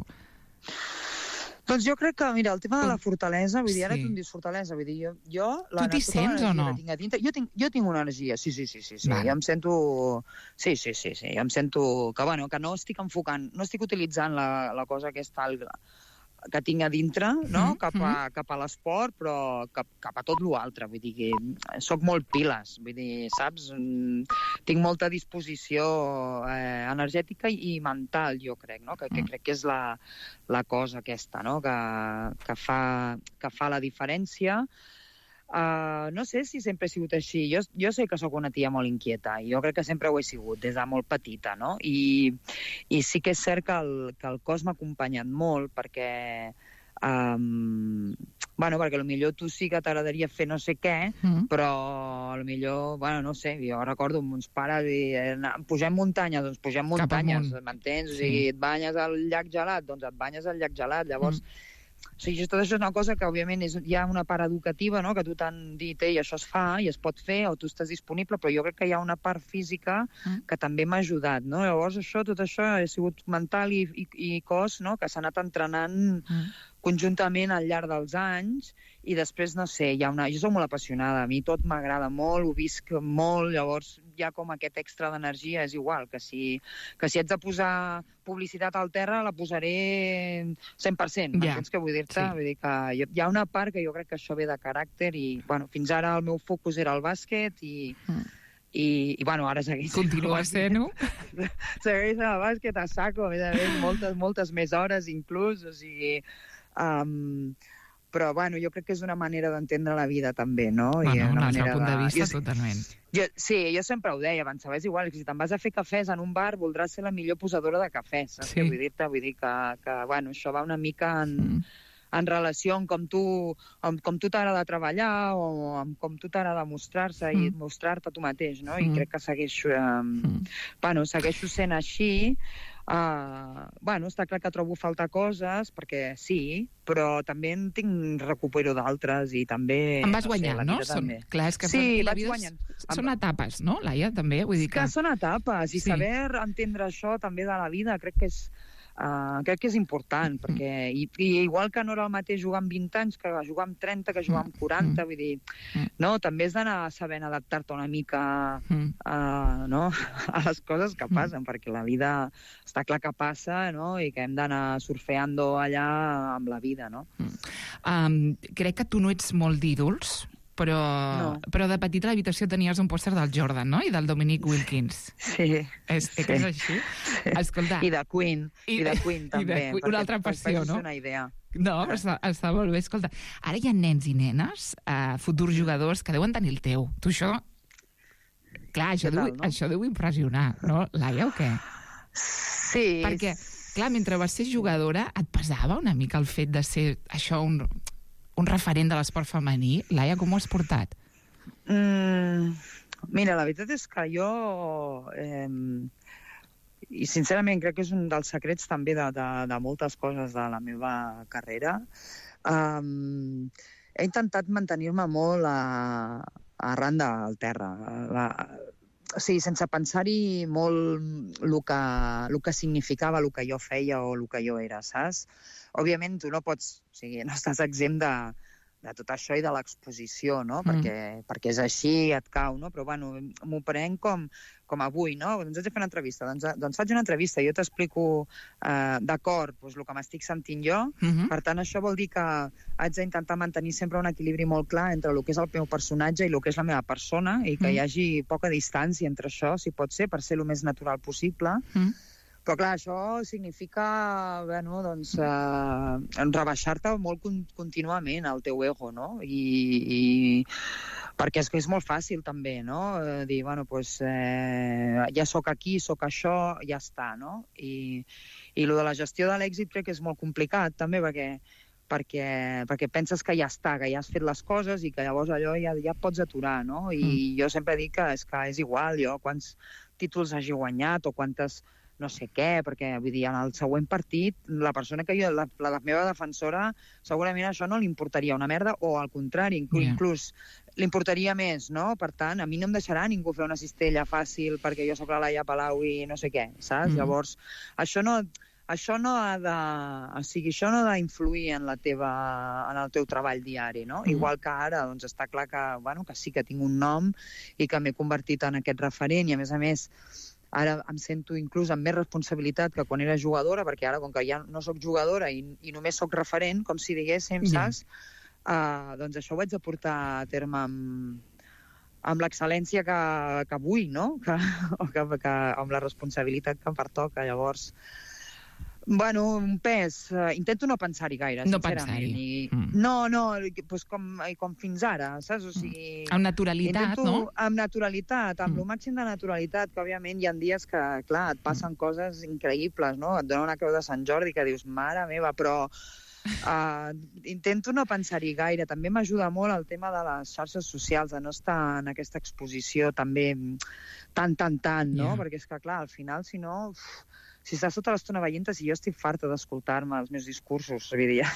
Doncs jo crec que, mira, el tema de la fortalesa, vull dir, ara tu em dius fortalesa, vull dir, jo... jo tu t'hi sents o no? Tinc a dintre. Jo, tinc, jo tinc una energia, sí, sí, sí, sí, sí. Vale. Jo em sento... Sí, sí, sí, sí, jo em sento que, bueno, que no estic enfocant, no estic utilitzant la, la cosa aquesta que tinc a dintre, no?, Mm, cap a, cap a l'esport, però cap, cap a tot l'altre, vull dir que soc molt piles, vull dir, saps? Tinc molta disposició eh, energètica i mental, jo crec, no?, que, que crec que és la, la cosa aquesta, no?, que, que, fa, que fa la diferència. Uh, no sé si sempre he sigut així. Jo, jo sé que sóc una tia molt inquieta i jo crec que sempre ho he sigut des de molt petita, no? I, i sí que és cert que el, que el cos m'ha acompanyat molt perquè um, bueno, perquè potser tu sí que t'agradaria fer no sé què, mm. però potser, bueno, no sé, jo recordo amb uns pares i pugem muntanyes, doncs pugem muntanyes, m'entens? Sí. O sigui, et banyes al llac gelat, doncs et banyes al llac gelat, llavors mm. O sigui, tot això és una cosa que, òbviament, és, hi ha una part educativa, no?, que tu t'han dit, ei, això es fa i es pot fer, o tu estàs disponible, però jo crec que hi ha una part física que també m'ha ajudat, no? Llavors, això, tot això ha sigut mental i, i, i cos, no?, que s'ha anat entrenant mm. conjuntament al llarg dels anys, i després, no sé, hi ha una... Jo soc molt apassionada, a mi tot m'agrada molt, ho visc molt, llavors hi ha com aquest extra d'energia, és igual, que si, que si haig de posar publicitat al terra, la posaré cent per cent, yeah. M'entens què vull dir-te? Sí. Vull dir que hi ha una part que jo crec que això ve de caràcter i, bueno, fins ara el meu focus era el bàsquet i... Mm. I, i, bueno, ara segueix... Continua sent-ho? Segueix el bàsquet a saco, a més a més, moltes, moltes més hores inclús, o sigui... Um, però, bueno, jo crec que és una manera d'entendre la vida, també, no? Bueno, I una un altre punt de, de vista, jo, totalment. Jo, sí, jo sempre ho deia, pensava, és igual, que si te'n vas a fer cafès en un bar, voldràs ser la millor posadora de cafès, saps sí. què vull dir-te? Vull dir que, que, bueno, això va una mica en... Mm. en relació amb com tu, amb com tu t'agrada treballar o amb com tu t'agrada mostrar-se mm. i mostrar-te tu mateix, no? Mm. I crec que segueixo, eh, mm. bueno, segueixo sent així. Uh, bueno, està clar que trobo faltar coses, perquè sí, però també en tinc, recupero d'altres i també... Em vas guanyant, no? Sé, no? Són, clar, és que sí, són, la vaig vida guanyant. Són etapes, no, Laia, també? Vull dir que... que són etapes, i sí. saber entendre això també de la vida crec que és... Uh, crec que és important, perquè i, i igual que no era el mateix jugar amb vint anys que jugar amb trenta, que jugar amb quaranta, vull dir, no, també has d'anar sabent adaptar-te una mica uh, no? a les coses que passen, perquè la vida està clar que passa, no? I que hem d'anar surfeando allà amb la vida, no? Um, crec que tu no ets molt d'ídols, però, no. però de petita a l'habitació tenies un pòster del Jordan, no? I del Dominic Wilkins. Sí. És, sí. és així? Sí. Escolta... I de Queen, i, i de Queen també. I de Queen, una altra passió, no? Una idea. No, però està, està molt bé. Escolta, ara hi ha nens i nenes, uh, futurs jugadors, que deuen tenir el teu. Tu això... Clar, això, tal, deu, no? això deu impressionar, no, Laia, o què? Sí. Perquè, clar, mentre vas ser jugadora, et pesava una mica el fet de ser això un... un referent de l'esport femení. Laia, com ho has portat? Mm, mira, la veritat és que jo... Eh, I sincerament crec que és un dels secrets també de, de, de moltes coses de la meva carrera. Um, he intentat mantenir-me molt a, a arran del terra. La, o sigui, sense pensar-hi molt el que, el que significava el que jo feia o el que jo era, saps? Òbviament, tu no pots... O sigui, no estàs exempt de, de tot això i de l'exposició, no? Mm. Perquè, perquè és així, et cau, no? Però, bueno, m'ho prenc com, com avui, no? Doncs haig de fer una entrevista. Doncs, doncs faig una entrevista i jo t'explico eh, d'acord doncs, el que m'estic sentint jo. Mm-hmm. Per tant, això vol dir que haig d'intentar mantenir sempre un equilibri molt clar entre el que és el meu personatge i el que és la meva persona i que mm. hi hagi poca distància entre això, si pot ser, per ser el més natural possible. Mm. Però, clar, això significa, bueno, doncs, eh, rebaixar-te molt con contínuament al teu ego, no? I, i perquè és que és molt fàcil, també, no? Eh, dir, bueno, doncs, eh, ja sóc aquí, sóc això, ja està, no? I, i el de la gestió de l'èxit crec que és molt complicat, també, perquè, perquè, perquè penses que ja està, que ja has fet les coses i que llavors allò ja, ja pots aturar, no? I mm. jo sempre dic que és, que és igual, jo, quants títols hagi guanyat o quantes no sé què, perquè vull dir, en el següent partit, la persona que jo, la, la meva defensora, segurament això no li importaria una merda, o al contrari, inclús, Yeah. inclús li importaria més, no? Per tant, a mi no em deixarà ningú fer una cistella fàcil perquè jo soc la Laia Palau i no sé què, saps? Mm. Llavors, això no... Això no ha de... O sigui, això no ha d'influir en la teva... en el teu treball diari, no? Mm. Igual que ara, doncs està clar que, bueno, que sí que tinc un nom i que m'he convertit en aquest referent i, a més a més, ara em sento inclús amb més responsabilitat que quan era jugadora, perquè ara, com que ja no sóc jugadora i, i només sóc referent, com si diguéssim, Ja. saps? Uh, doncs això ho haig de portar a terme amb, amb l'excel·lència que, que vull, no? Que, que, que, amb la responsabilitat que em pertoca. Llavors, bueno, un pes. Uh, intento no pensar-hi gaire, No sincerament. pensar-hi. I, Mm. No, no, pues com, com fins ara, saps? O sigui... Amb naturalitat, intento, no? Amb naturalitat, amb Mm. el màxim de naturalitat, que òbviament hi ha dies que, clar, et passen coses increïbles, no? Et donen una creu de Sant Jordi que dius, mare meva, però... Uh, intento no pensar-hi gaire. També m'ajuda molt el tema de les xarxes socials, de no estar en aquesta exposició també tant, tant, tant, no? Ja. Perquè és que, clar, al final, si no... Uf, si estàs tota l'estona veient, si jo estic farta d'escoltar-me els meus discursos, vull dir,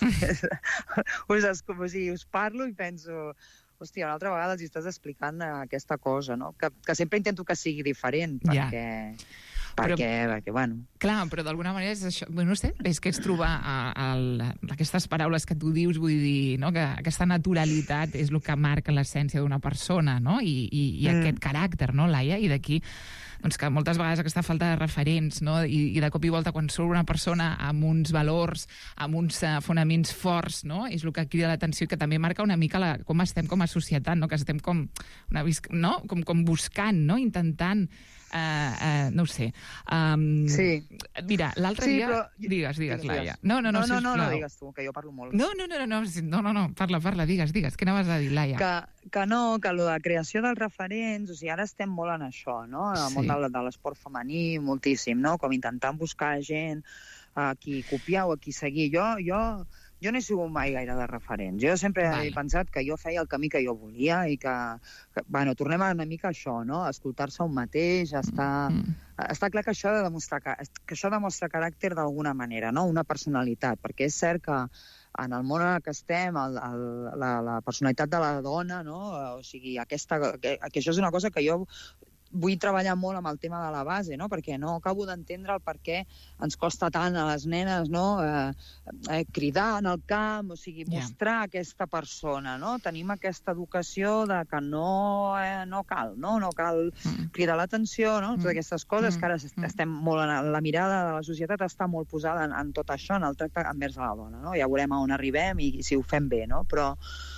us, o sigui, us parlo i penso, hòstia, una altra vegada els estàs explicant aquesta cosa, no? Que, que sempre intento que sigui diferent, Ja. perquè... Però- Perquè, perquè, bueno... Clar, però d'alguna manera és això... Bueno, no sé, és que és trobar a, a, a, aquestes paraules que tu dius, vull dir, no? Que aquesta naturalitat és el que marca l'essència d'una persona, no? I, i, i Mm. aquest caràcter, no, Laia? I d'aquí doncs que moltes vegades aquesta falta de referents, no? I, i de cop i volta quan surt una persona amb uns valors, amb uns uh, fonaments forts, no? És el que crida l'atenció i que també marca una mica la, com estem com a societat, no? Que estem com, una, vis- no? com, com buscant, no? Intentant Uh, uh, no ho sé. Um, Sí. Mira, l'altre Sí, dia... però... Digues, digues, Digues, Laia. digues. No, no, no, no, no, no, sisplau. no, digues tu, que jo parlo molt. No, no, no, no, no, sí, no, no, no, parla, parla, digues, digues. Què anaves a dir, Laia? Que, que no, que lo de creació dels referents, o sigui, ara estem molt en això, no? En el Sí. món de, de l'esport femení, moltíssim, no? Com intentant buscar gent a qui copiar o a qui seguir. Jo, jo, jo no he sigut mai gaire de referents. Jo sempre Vale. he pensat que jo feia el camí que jo volia i que, que bueno, tornem a una mica a això, no? A escoltar-se un mateix, a estar... Mm. Està clar que això ha de demostrar que, que això demostra caràcter d'alguna manera, no? Una personalitat, perquè és cert que en el món en el que estem, el, el, la, la personalitat de la dona, no? O sigui, aquesta, que, que això és una cosa que jo vull treballar molt amb el tema de la base, no? Perquè no acabo d'entendre el per què ens costa tant a les nenes, no? Eh, eh, cridar en el camp, o sigui, Ja. mostrar aquesta persona, no? Tenim aquesta educació de que no, eh, no cal, no? No cal Mm. cridar l'atenció, no? Mm. Totes aquestes coses Mm. que ara est- Mm. estem molt en la mirada de la societat està molt posada en, en tot això, en el tracte envers a la dona, no? Ja veurem a on arribem i si ho fem bé, no? Però,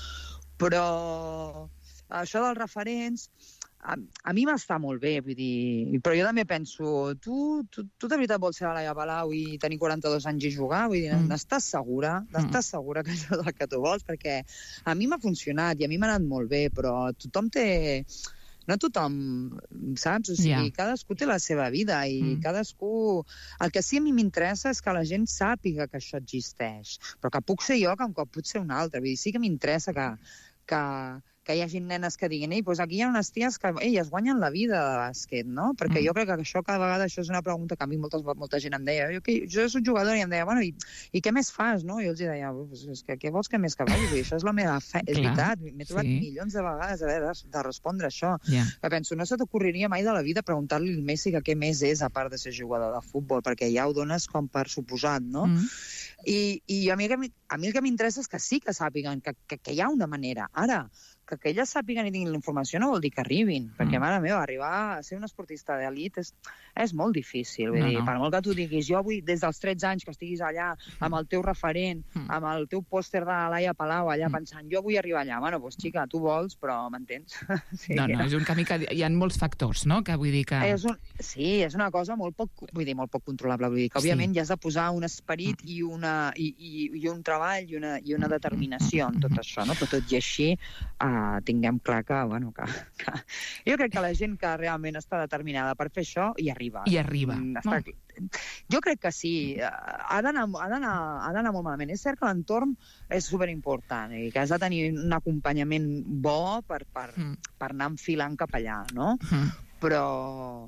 però això dels referents a, a mi m'està molt bé, vull dir, però jo també penso, tu, tu, tu de veritat vols ser la Laia Palau i tenir quaranta-dos anys i jugar? Vull dir, Mm. n'estàs segura? N'estàs segura que això és el que tu vols? Perquè a mi m'ha funcionat i a mi m'ha anat molt bé, però tothom té... No tothom, saps? O sigui, Ja. cadascú té la seva vida i Mm. cadascú... El que sí a mi m'interessa és que la gent sàpiga que això existeix, però que puc ser jo que un cop pot ser un altre. Vull dir, sí que m'interessa que, que, que hi hagi nenes que diguin, ei, doncs aquí hi ha unes ties que ei, es guanyen la vida de bàsquet, no? Perquè Mm. jo crec que això cada vegada això és una pregunta que a mi moltes, molta gent em deia. Jo, que, jo soc jugadora i em deia, bueno, i, i què més fas, no? I jo els deia, pues, és que què vols que més que faci? Vull dir, això és la meva fe, és Clar, veritat. M'he trobat sí. milions de vegades a haver de, de respondre això. Ja. Que penso, no se t'ocorriria mai de la vida preguntar-li al Messi que què més és a part de ser jugador de futbol, perquè ja ho dones com per suposat, no? Mm. I, i a mi, el que mi- a mi el que m'interessa és que sí que sàpiguen que, que, que hi ha una manera. Ara, que, que elles sàpiguen i tinguin la informació no vol dir que arribin, perquè, Mm. mare meva, arribar a ser un esportista d'elit és, és molt difícil. Vull No, dir, no. per molt que tu diguis, jo vull, des dels tretze anys que estiguis allà, amb el teu referent, Mm. amb el teu pòster de la Laia Palau, allà Mm. pensant, jo vull arribar allà. Bueno, doncs, xica, tu vols, però m'entens? Sí. No, no, és un camí que hi ha molts factors, no? Que vull dir que... És un, sí, és una cosa molt poc, vull dir, molt poc controlable. Vull dir que, òbviament, Sí. ja has de posar un esperit i, una, i, i, i un treball i una, i una determinació en tot això, no? Però tot i així, uh, tinguem clar que, bueno, que, que... Jo crec que la gent que realment està determinada per fer això hi arriba. Hi arriba. Mm, Està... No. Jo crec que sí. Uh, Ha d'anar ha d'anar ha d'anar molt malament. És cert que l'entorn és superimportant i que has de tenir un acompanyament bo per, per, Mm. per anar enfilant cap allà, no? Mm. Però,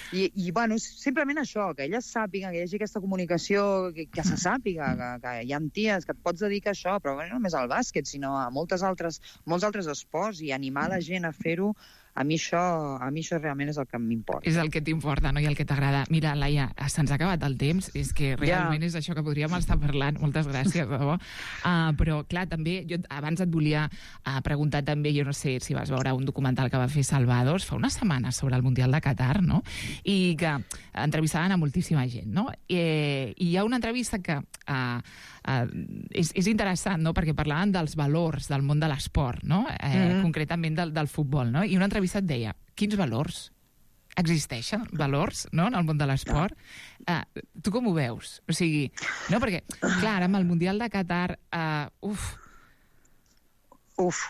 I, i bueno, simplement això, que elles sàpiguen, que hi hagi aquesta comunicació, que, que se sàpiga, que, que hi ha ties que et pots dedicar a això, però no només al bàsquet, sinó a moltes altres, molts altres esports, i animar la gent a fer-ho. A mi això, a mi això realment és el que m'importa. És el que t'importa, no? I el que t'agrada. Mira, Laia, se'ns ha acabat el temps, és que realment ja. és això que podríem estar parlant. Moltes gràcies, de debò. Uh, però, clar, també, jo abans et volia uh, preguntar també, jo no sé si vas veure un documental que va fer Salvados fa una setmana sobre el Mundial de Qatar, no? I que entrevistaven a moltíssima gent, no? I, i hi ha una entrevista que... Uh, Uh, és, és interessant, no?, perquè parlaven dels valors del món de l'esport, no?, eh, mm-hmm. concretament del, del futbol, no? I una entrevista et deia, quins valors existeixen, valors, no?, en el món de l'esport? Uh, tu com ho veus? O sigui, no?, perquè, clar, ara amb el Mundial de Qatar, uh, uf... Uf.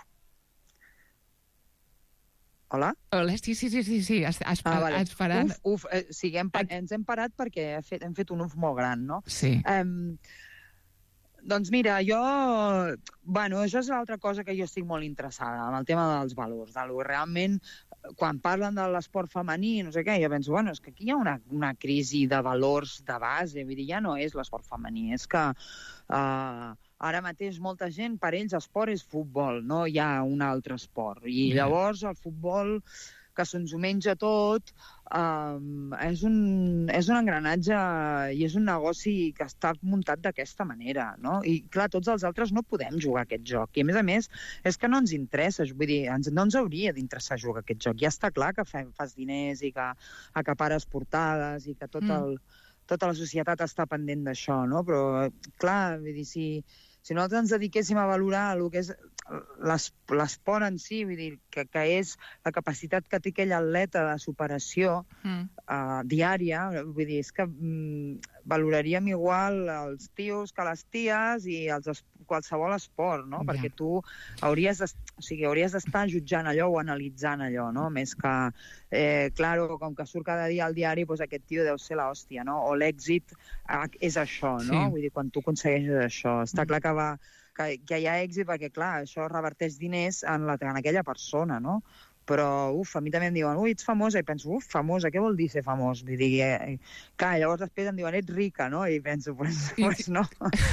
Hola? Hola, sí, sí, sí, sí, sí. Es, es, ah, vale. esperant... Uf, uf, eh, sí, hem, ens hem parat perquè hem fet, hem fet un uf molt gran, no? Sí. Um, Doncs mira, jo... Bueno, això és l'altra cosa que jo estic molt interessada, amb el tema dels valors, de lo realment, quan parlen de l'esport femení, no sé què, jo penso, bueno, és que aquí hi ha una, una crisi de valors de base, vull dir, ja no és l'esport femení, és que uh, ara mateix molta gent, per ells, esport és futbol, no hi ha un altre esport, i llavors el futbol... que se'ns ho menja tot, um, és, un, és un engranatge i és un negoci que està muntat d'aquesta manera, no? I, clar, tots els altres no podem jugar a aquest joc. I, a més a més, és que no ens interessa, vull dir, ens, no ens hauria d'interessar jugar a aquest joc. Ja està clar que fa, fas diners i que acapares portades i que tot el, tota la societat està pendent d'això, no? Però, clar, vull dir, si... Si nosaltres ens dediquéssim a valorar el que és l'esport en si, vull dir, que, que és la capacitat que té aquell atleta de superació mm. uh, diària, vull dir, és que mm, valoraríem igual els tios que les ties i els, qualsevol esport, no? Yeah. Perquè tu hauries de, o sigui, hauries d'estar jutjant allò o analitzant allò, no? Més que, eh, claro, com que surt cada dia al diari, doncs aquest tio deu ser l'hòstia, no? O l'èxit eh, és això, no? Sí. Vull dir, quan tu aconsegueixes això. Està clar que, va, que, que hi ha èxit perquè, clar, això reverteix diners en, la, en aquella persona, no? Però, uf, a mi també em diuen, ui, ets famosa, i penso, uf, famosa, què vol dir ser famós? Vull dir, eh, clar, llavors després em diuen, ets rica, no? I penso, pues, pues no,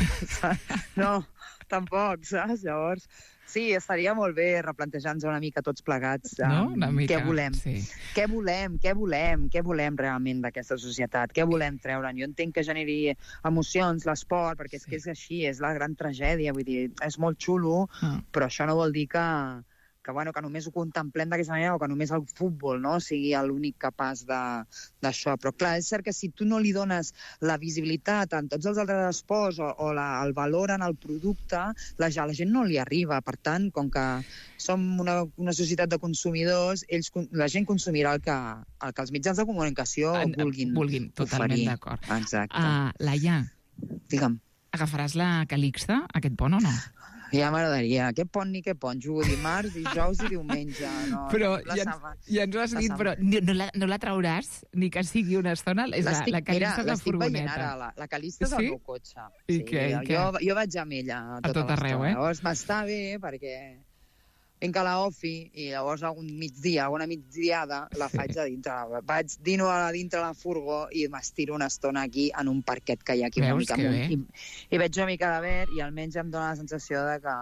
no, tampoc, saps? Llavors, sí, estaria molt bé replantejar-nos una mica tots plegats um, no? Una mica, què volem, sí. què volem, què volem, què volem realment d'aquesta societat, què volem treure'n. Jo entenc que generi emocions l'esport, perquè sí. és que és així, és la gran tragèdia, vull dir, és molt xulo, ah. però això no vol dir que... que, bueno, que només ho contemplem d'aquesta manera o que només el futbol, no?, sigui l'únic capaç d'això. Però, clar, és cert que si tu no li dones la visibilitat en tots els altres esports o, o la, el valor en el producte, la, la gent no li arriba. Per tant, com que som una, una societat de consumidors, ells, la gent consumirà el que, el que els mitjans de comunicació en, vulguin, vulguin totalment d'acord. Exacte. Uh, Laia, digue'm. Agafaràs la Calixta aquest pont o no? Ja m'agradaria. Què pont ni què pont? Jugo dimarts, dijous i diumenge. No, però ja, ja ens ho has dit, però no la, no la trauràs ni que sigui una estona? És la, la Calixta és la furgoneta. Ara, la, la Calixta és el meu cotxe. I sí, què, i què? Jo, jo vaig amb ella a tot, tot arreu, eh? Llavors m'està bé perquè vinc a la ofi i llavors algun migdia, alguna migdiada la sí. faig a dintre. Vaig dino a dintre la furgo i m'estiro una estona aquí en un parquet que hi ha aquí. Veus, una mica amunt. I, I veig una mica de verd i almenys em dóna la sensació de que,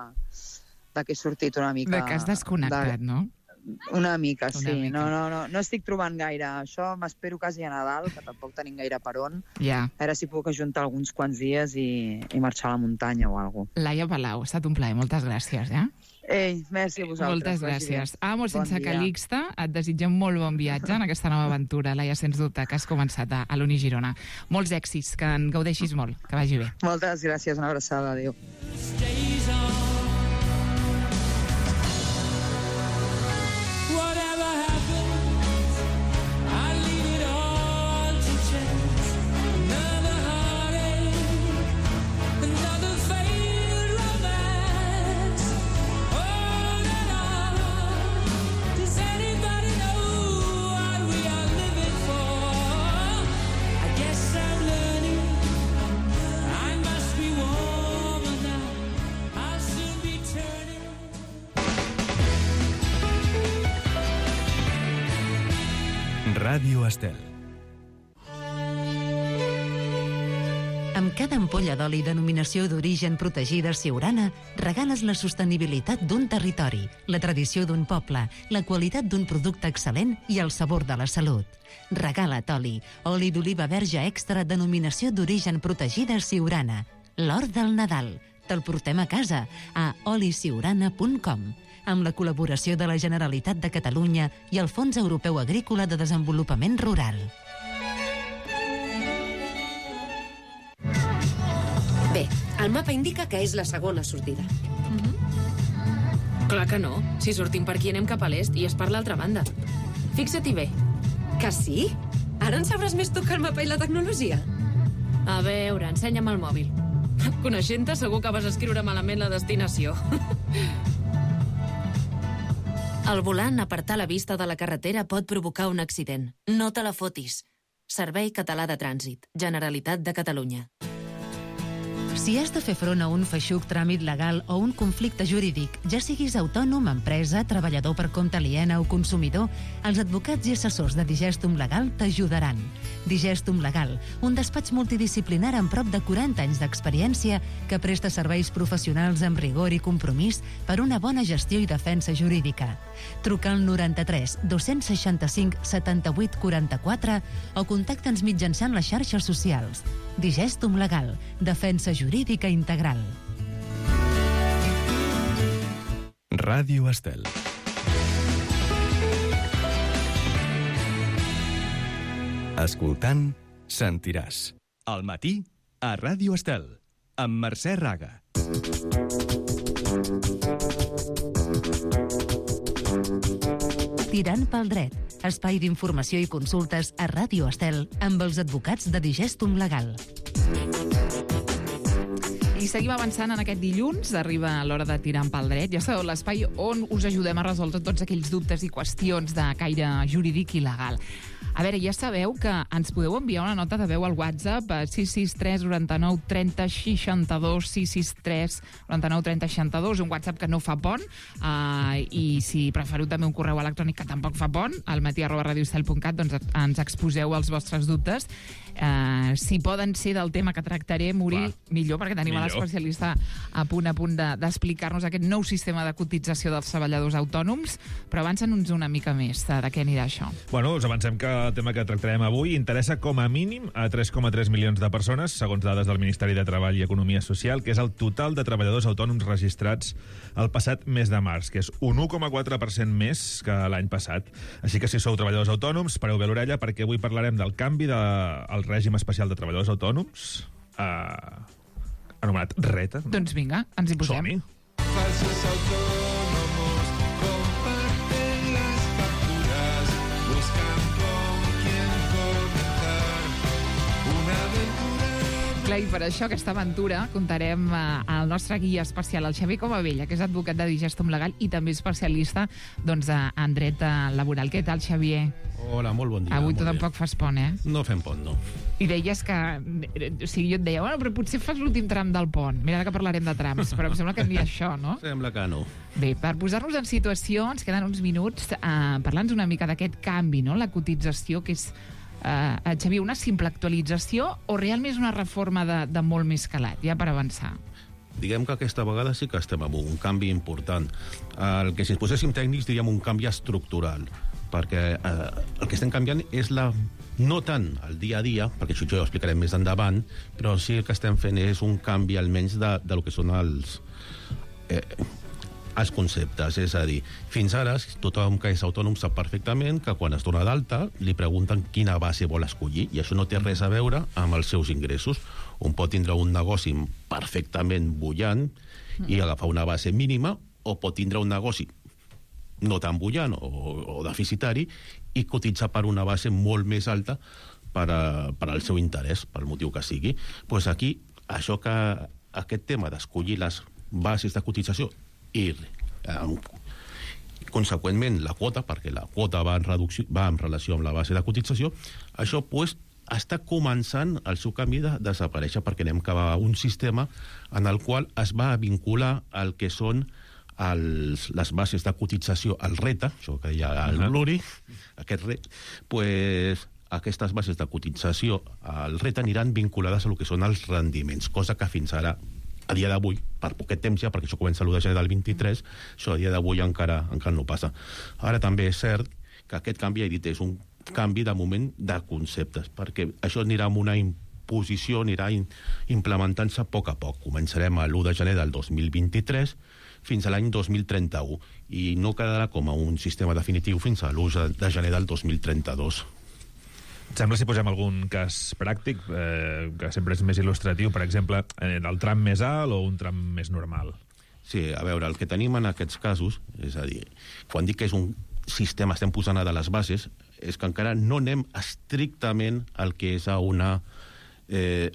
de que he sortit una mica... De que has desconnectat, de... no? Una mica, una sí. Mica. No, no, no, no estic trobant gaire. Això m'espero quasi a Nadal, que tampoc tenim gaire per on. Ja. A veure si puc ajuntar alguns quants dies i, i marxar a la muntanya o alguna cosa. Laia Palau, ha estat un plaer. Moltes gràcies, eh? Ei, merci a vosaltres. Moltes gràcies. Amo sense bon Calixta, et desitgem molt bon viatge en aquesta nova aventura, Laia, sens dubte, que has començat a, a l'Uni Girona. Molts èxits, que en gaudeixis molt, que vagi bé. Moltes gràcies, una abraçada, adéu. Ràdio Estel. Amb cada ampolla d'oli denominació d'origen protegida Siurana, regales la sostenibilitat d'un territori, la tradició d'un poble, la qualitat d'un producte excel·lent i el sabor de la salut. Regala't oli, oli d'oliva verge extra denominació d'origen protegida Siurana. L'or del Nadal. Te'l portem a casa a oli siurana punt com, amb la col·laboració de la Generalitat de Catalunya i el Fons Europeu Agrícola de Desenvolupament Rural. Bé, el mapa indica que és la segona sortida. Mm-hmm. Clar que no. Si sortim per aquí anem cap a l'est i és per l'altra banda. Fixa-t'hi bé. Que sí? Ara en sabràs més tu que el mapa i la tecnologia? A veure, ensenya'm el mòbil. Coneixent-te, segur que vas escriure malament la destinació. Al volant, apartar la vista de la carretera pot provocar un accident. No te la fotis. Servei Català de Trànsit. Generalitat de Catalunya. Si has de fer front a un feixuc tràmit legal o un conflicte jurídic, ja siguis autònom, empresa, treballador per compte aliena o consumidor, els advocats i assessors de Digestum Legal t'ajudaran. Digestum Legal, un despatx multidisciplinar amb prop de quaranta anys d'experiència que presta serveis professionals amb rigor i compromís per una bona gestió i defensa jurídica. Truca al noranta-tres dos-cents seixanta-cinc setanta-vuit quaranta-quatre o contacta'ns mitjançant les xarxes socials. Digestum Legal, defensa jurídica integral. Ràdio Estel. Escoltant, sentiràs. Al matí, a Ràdio Estel, amb Mercè Raga. Tirant pel dret, espai d'informació i consultes a Ràdio Estel amb els advocats de Digestum Legal. I seguim avançant en aquest dilluns, arriba l'hora de tirar pel dret. Ja sabeu, l'espai on us ajudem a resoldre tots aquells dubtes i qüestions de caire jurídic i legal. A veure, ja sabeu que ens podeu enviar una nota de veu al WhatsApp a sis sis tres noranta-nou trenta seixanta-dos, sis sis tres noranta-nou trenta seixanta-dos, un WhatsApp que no fa pont, uh, i si preferiu també un correu electrònic que tampoc fa pont, al matí arroba radiostel punt cat, doncs ens exposeu els vostres dubtes. Uh, si poden ser del tema que tractarem, Uri, Clar. millor, perquè tenim millor. l'especialista a punt a punt d'explicar-nos de, aquest nou sistema de cotització dels treballadors autònoms, però avança'ns una mica més de, de què anirà això. Bueno, us avancem que el tema que tractarem avui interessa com a mínim a tres coma tres milions de persones, segons dades del Ministeri de Treball i Economia Social, que és el total de treballadors autònoms registrats el passat mes de març, que és un u coma quatre per cent més que l'any passat. Així que si sou treballadors autònoms, pareu bé l'orella, perquè avui parlarem del canvi del règim especial de treballadors autònoms, eh, anomenat RETA. No? Doncs vinga, ens hi posem. Som-hi. Falsos autónomos comparten las facturas, buscan con quién comentar una aventura. Clar, i per això, aquesta aventura, contarem eh, al nostre guia especial, el Xavier Comabella, que és advocat de Digestum Legal i també especialista doncs, en dret laboral. Què tal, Xavier? Hola, molt bon dia. Avui tu bé. tampoc fas pont, eh? No fem pont, no. I deies que... O sigui, jo et deia, bueno, però potser fas l'últim tram del pont. Mira que parlarem de trams, però em sembla que ni això, no? Sembla que no. Bé, per posar-nos en situació, ens queden uns minuts eh, parlant una mica d'aquest canvi, no? La cotització, que és, eh, Xavier, una simple actualització o realment és una reforma de, de molt més calat, ja per avançar? Diguem que aquesta vegada sí que estem amb un canvi important. El que si ens poséssim tècnics diríem un canvi estructural, perquè eh, el que estem canviant és la... no tant el dia a dia, perquè això jo ho explicarem més endavant, però sí el que estem fent és un canvi almenys de, de lo que són els, eh, els conceptes. És a dir, fins ara tothom que és autònom sap perfectament que quan es dona d'alta li pregunten quina base vol escollir, i això no té res a veure amb els seus ingressos. Un pot tindre un negoci perfectament bullant i agafar una base mínima, o pot tindre un negoci no tan bullant o, o deficitari i cotitzar per una base molt més alta per, a, per al seu interès, pel motiu que sigui. Pues aquí, això que aquest tema d'escollir les bases de cotització i eh, conseqüentment la quota, perquè la quota va en, reducció, va en relació amb la base de cotització, això pues, està començant el seu canvi de desaparèixer, perquè anem cap a un sistema en el qual es va vincular el que són els, les bases de cotització al RETA, això que deia el Bluri, aquest re, pues, aquestes bases de cotització al R E T aniran vinculades a lo que són els rendiments, cosa que fins ara, a dia d'avui, per poquet temps ja, perquè això comença l'u de gener del vint-i-tres, això a dia d'avui encara, encara no passa. Ara també és cert que aquest canvi, he dit, és un canvi de moment de conceptes, perquè això anirà amb una imposició, anirà in, implementant-se a poc a poc. Començarem a l'u de gener del dos mil vint-i-tres fins a l'any dos mil trenta-u, i no quedarà com a un sistema definitiu fins a l'u de gener del dos mil trenta-dos. Et sembla si posem algun cas pràctic, eh, que sempre és més il·lustratiu, per exemple, eh, el tram més alt o un tram més normal? Sí, a veure, el que tenim en aquests casos, és a dir, quan dic que és un sistema, estem posant a de les bases, és que encara no anem estrictament al que és a una eh,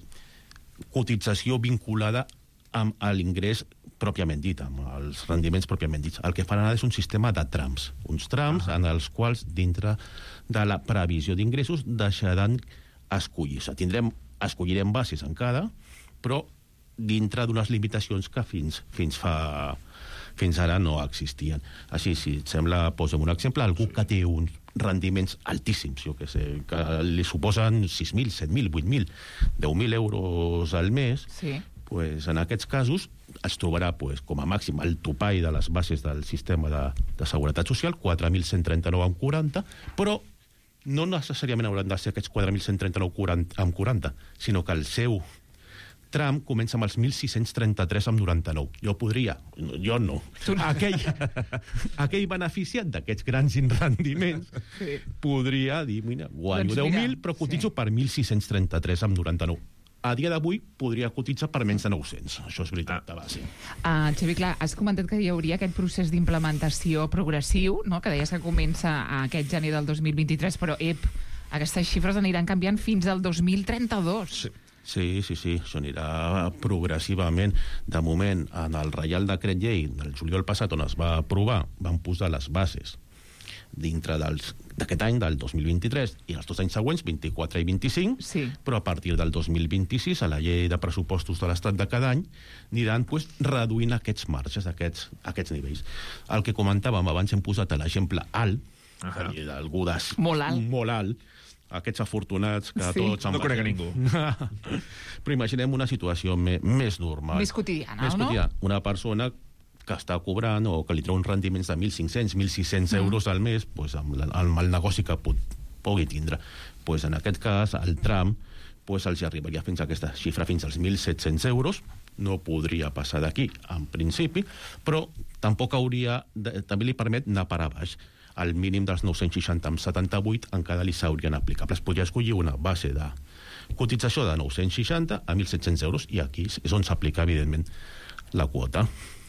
cotització vinculada amb l'ingrés pròpiament dit, amb els rendiments pròpiament dits. El que faran és un sistema de trams, uns trams ah. en els quals, dintre de la previsió d'ingressos, deixaran escollir-se. Tindrem, escollirem bases en cada, però dintre d'unes limitacions que fins, fins fa... fins ara no existien. Així, si et sembla, posem un exemple, algú que té uns rendiments altíssims, jo que sé, que li suposen sis mil, set mil, vuit mil, deu mil euros al mes, sí. Pues, en aquests casos es trobarà pues, com a màxim el topall de les bases del sistema de, de seguretat social, quatre mil cent trenta-nou coma quaranta, però no necessàriament hauran de ser aquests quatre mil cent trenta-nou coma quaranta, sinó que el seu tram comença amb els mil sis-cents trenta-tres coma noranta-nou. Jo podria, jo no. Aquell, aquell beneficiat d'aquests grans rendiments sí. podria dir, mira, guanyo doncs deu mil, però cotitzo sí. per mil sis-cents trenta-tres coma noranta-nou. A dia d'avui podria cotitzar per menys de nou-cents. Això és veritat, de base. Uh, Xavi, clar, has comentat que hi hauria aquest procés d'implementació progressiu, no? Que deies que comença aquest gener del dos mil vint-i-tres, però, ep, aquestes xifres aniran canviant fins al dos mil trenta-dos. Sí. Sí, sí, sí, això anirà progressivament. De moment, en el Reial Decret Llei del juliol passat, on es va aprovar, van posar les bases dintre d'aquest any, del dos mil vint-i-tres, i els dos anys següents, vint-i-quatre i vint-i-cinc, sí. Però a partir del dos mil vint-i-sis, a la llei de pressupostos de l'Estat de cada any, aniran pues, reduint aquests marges, aquests, aquests nivells. El que comentàvem abans, hem posat l'exemple alt, uh -huh. d'algú des... molt alt. Molt alt, aquests afortunats que sí. tots... No conec a ningú. Però imaginem una situació me, més normal. Més quotidiana, més no? Quotidiana. Una persona que està cobrant o que li treu uns rendiments de mil cinc-cents, mil sis-cents euros mm. al mes, pues, amb, la, amb el negoci que pot, pugui tindre. Pues, en aquest cas, el tram pues, els arribaria fins a aquesta xifra, fins als mil set-cents euros. No podria passar d'aquí, en principi, però tampoc hauria... De, també li permet anar per a baix. El mínim dels nou-cents seixanta amb setanta-vuit encara li s'haurien aplicables. Podria escollir una base de cotització de nou-cents seixanta a mil set-cents euros i aquí és on s'aplica, evidentment, la quota.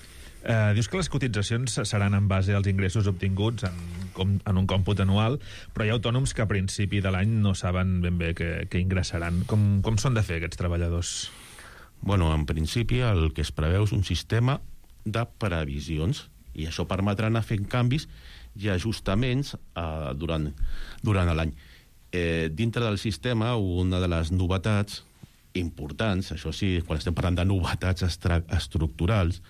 Eh, dius que les cotitzacions seran en base als ingressos obtinguts en, com, en un còmput anual, però hi ha autònoms que a principi de l'any no saben ben bé què, què ingressaran. Com, com són de fer aquests treballadors? Bueno, en principi el que es preveu és un sistema de previsions i això permetrà anar fent canvis i ajustaments eh, durant, durant l'any. Eh, dintre del sistema, una de les novetats importants, això sí, quan estem parlant de novetats estructurals,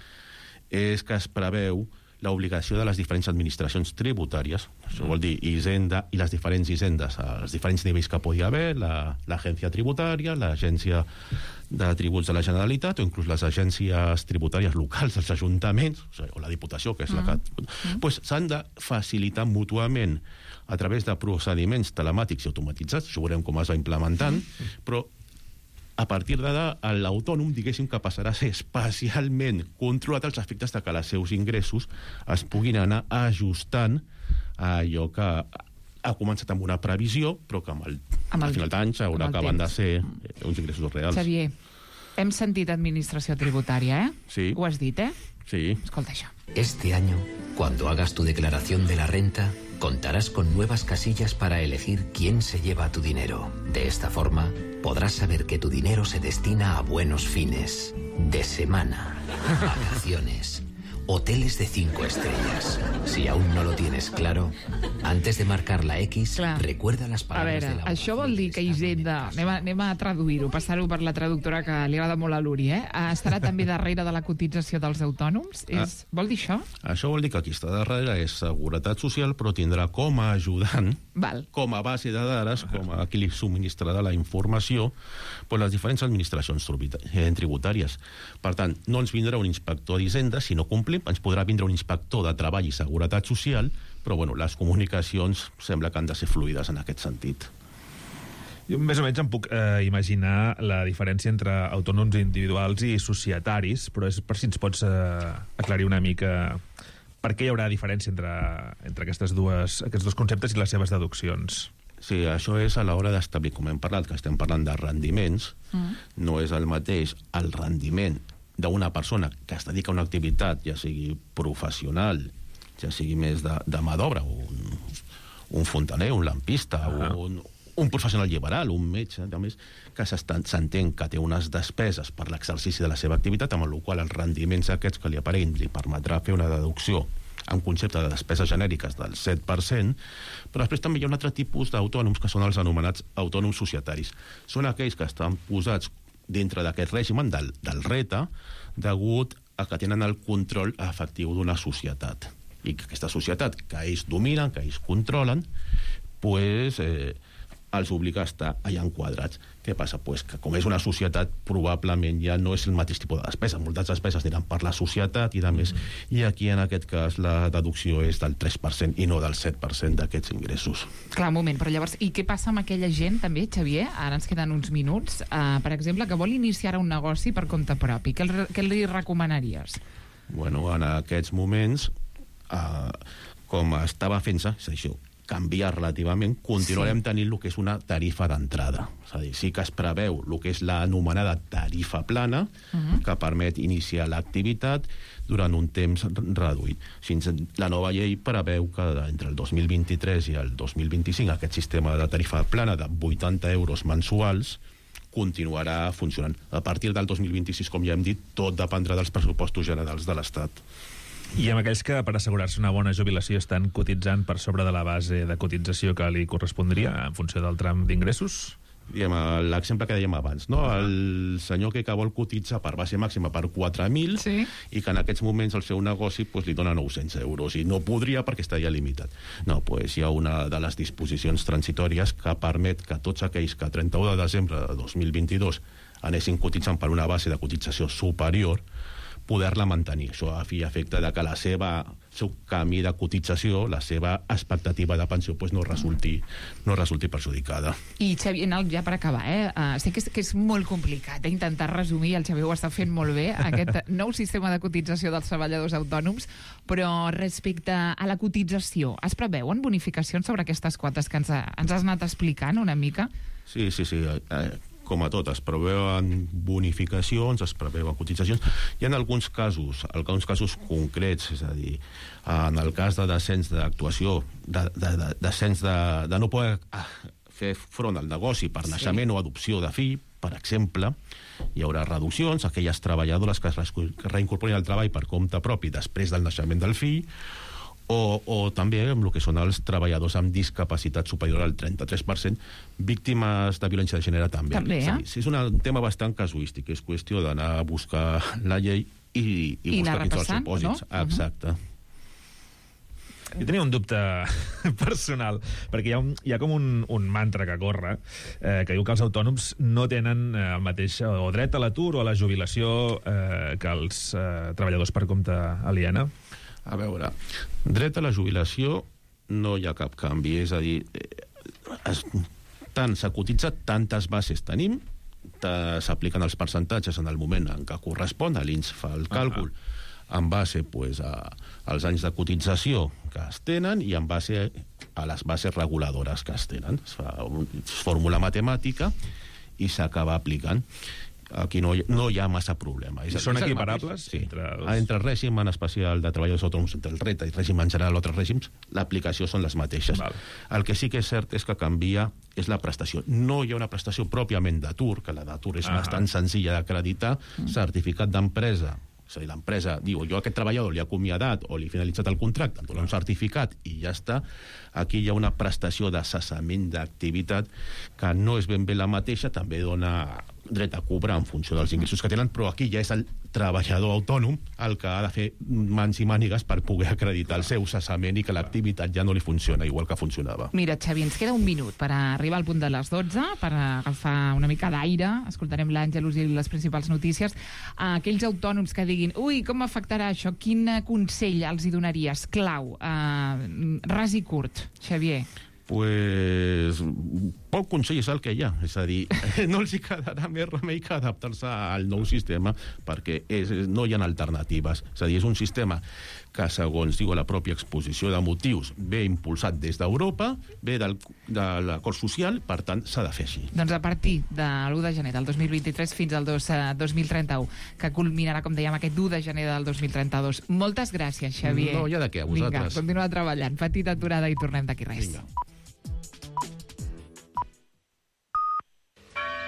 és que es preveu l'obligació de les diferents administracions tributàries, això vol dir Hisenda i les diferents hisendes, als diferents nivells que pugui haver, l'agència la, tributària, l'agència de tributs de la Generalitat o inclús les agències tributàries locals dels ajuntaments, o, sigui, o la Diputació, que és mm. la que... Mm. Pues, s'han de facilitar mútuament a través de procediments telemàtics i automatitzats, això veurem com es va implementant, mm. però a partir d'ara, l'autònom, diguéssim, que passarà a ser especialment controlat als efectes de que els seus ingressos es puguin anar ajustant a allò que ha començat amb una previsió, però que amb el, amb el, a final d'any haurà acabat de ser uns ingressos reals. Xavier, hem sentit administració tributària, eh? Sí. Ho has dit, eh? Sí. Escolta això. Este año, cuando hagas tu declaración de la renta, contarás con nuevas casillas para elegir quién se lleva tu dinero. De esta forma, podrás saber que tu dinero se destina a buenos fines, de semana, vacaciones hoteles de cinco estrellas. Si aún no lo tienes claro, antes de marcar la X, Clar. recuerda las A palabras veure, de la... això vol dir que Hisenda... Anem a, anem a traduir-ho, passar-ho per la traductora que li agrada molt a l'Uri, eh? Estarà també darrere de la cotització dels autònoms? És, vol dir això? Això vol dir que qui està darrere és Seguretat Social, però tindrà com a ajudant, Val. com a base de dades, com a qui li subministrarà la informació, pues les diferents administracions tributàries. Per tant, no ens vindrà un inspector d'Hisenda, si no complim, ens podrà vindre un inspector de Treball i Seguretat Social, però bueno, les comunicacions sembla que han de ser fluides en aquest sentit. Jo més o menys em puc eh, imaginar la diferència entre autònoms individuals i societaris, però és per si ens pots eh, aclarir una mica per què hi haurà diferència entre, entre aquestes dues, aquests dos conceptes i les seves deduccions. Sí, això és a l'hora d'establir, com hem parlat, que estem parlant de rendiments, mm. no és el mateix el rendiment d'una persona que es dedica a una activitat, ja sigui professional, ja sigui més de, de mà d'obra, un, un fontaner, un lampista, ah. un, un professional liberal, un metge, a més, que s'entén que té unes despeses per l'exercici de la seva activitat, amb el qual els rendiments aquests que li apareguin li permetrà fer una deducció en concepte de despeses genèriques del set per cent, però després també hi ha un altre tipus d'autònoms que són els anomenats autònoms societaris. Són aquells que estan posats dintre d'aquest règim del, del RETA degut a que tenen el control efectiu d'una societat. I que aquesta societat que ells dominen, que ells controlen, pues, eh, els obliga a estar allà enquadrats. Què passa? Pues que com és una societat, probablement ja no és el mateix tipus de despesa. Moltes despeses aniran per la societat i de més. Mm. I aquí, en aquest cas, la deducció és del tres per cent i no del set per cent d'aquests ingressos. Clar, un moment, però llavors, i què passa amb aquella gent, també, Xavier? Ara ens queden uns minuts. Uh, per exemple, que vol iniciar un negoci per compte propi. Què, el, què li recomanaries? Bueno, en aquests moments, uh, com estava fent-se, és això, canviar relativament, continuarem sí. tenint el que és una tarifa d'entrada. És a dir, sí que es preveu el que és l'anomenada tarifa plana, uh-huh. que permet iniciar l'activitat durant un temps reduït. La nova llei preveu que entre el dos mil vint-i-tres i el dos mil vint-i-cinc aquest sistema de tarifa plana de vuitanta euros mensuals continuarà funcionant. A partir del dos mil vint-i-sis, com ja hem dit, tot dependrà dels pressupostos generals de l'Estat. I amb aquells que, per assegurar-se una bona jubilació, estan cotitzant per sobre de la base de cotització que li correspondria en funció del tram d'ingressos? L'exemple que dèiem abans, no? El senyor que, que vol cotitzar per base màxima per quatre mil sí. i que en aquests moments el seu negoci pues, li dona nou-cents euros i no podria perquè està ja limitat. No, pues, hi ha una de les disposicions transitòries que permet que tots aquells que a trenta-u de desembre de dos mil vint-i-dos anessin cotitzant per una base de cotització superior poder-la mantenir. Això a fi i efecte de que la seva, seu camí de cotització, la seva expectativa de pensió pues, no, resulti, no resulti perjudicada. I Xavier, ja per acabar, eh? Uh, sé que és, que és molt complicat eh? intentar resumir, el Xavier ho està fent molt bé, aquest nou sistema de cotització dels treballadors autònoms, però respecte a la cotització, es preveuen bonificacions sobre aquestes quotes que ens, ha, ens has anat explicant una mica? Sí, sí, sí. Eh, com a tot, es preveuen bonificacions, es preveuen cotitzacions. Hi ha alguns casos, alguns casos concrets, és a dir, en el cas de descens d'actuació, de, de, de, descens de, de no poder fer front al negoci per naixement sí. o adopció de fill, per exemple, hi haurà reduccions, aquelles treballadores que es reincorporin al treball per compte propi després del naixement del fill, O, o també amb el que són els treballadors amb discapacitat superior al trenta-tres per cent, víctimes de violència de gènere també. També, eh? Sí, és un tema bastant casuístic, és qüestió d'anar a buscar la llei i, i, I buscar quins els supòsits. No? Exacte. Jo tenia un dubte personal, perquè hi ha, un, hi ha com un, un mantra que corre, eh, que diu que els autònoms no tenen eh, el mateix o dret a l'atur o a la jubilació eh, que els eh, treballadors per compte aliena. A veure, dret a la jubilació no hi ha cap canvi, és a dir, es, tant s'ha cotitzat, tantes bases tenim, s'apliquen els percentatges en el moment en què correspon, l'I N S fa el càlcul en base pues, a, als anys de cotització que es tenen i en base a les bases reguladores que es tenen. Es fa una fórmula matemàtica i s'acaba aplicant. Aquí no hi, no hi ha massa problema. I són equiparables? Sí. Entre, els... entre el règim en especial de treballadors autònoms, entre el RETA i el règim en general d'altres règims, l'aplicació són les mateixes. Val. El que sí que és cert és que canvia és la prestació. No hi ha una prestació pròpiament d'atur, que la d'atur és ah bastant senzilla d'acreditar, mm. certificat d'empresa, És a dir, l'empresa diu, jo a aquest treballador li ha acomiadat o li he finalitzat el contracte, em dona un certificat i ja està. Aquí hi ha una prestació de cessament d'activitat que no és ben bé la mateixa, també dona dret a cobrar en funció dels ingressos que tenen, però aquí ja és el treballador autònom el que ha de fer mans i mànigues per poder acreditar el seu cessament i que l'activitat ja no li funciona igual que funcionava. Mira, Xavi, ens queda un minut per arribar al punt de les dotze, per agafar una mica d'aire, escoltarem l'Àngelus i les principals notícies. A aquells autònoms que diguin, ui, com m'afectarà això? Quin consell els hi donaries? Clau, uh, ras i curt, Xavier. Pues, poc consell és el que hi ha. És a dir, no els hi quedarà més remei que adaptar-se al nou sistema perquè és, no hi ha alternatives. És a dir, és un sistema que, segons diu la pròpia exposició de motius, ve impulsat des d'Europa, ve del, de l'acord social, per tant, s'ha de fer així. Doncs a partir de l'u de gener del dos mil vint-i-tres fins al dos mil trenta-u, que culminarà, com dèiem, aquest u de gener del dos mil trenta-dos. Moltes gràcies, Xavier. No, ja de què, a vosaltres. Vinga, continua treballant. Petita aturada i tornem d'aquí res. Vinga.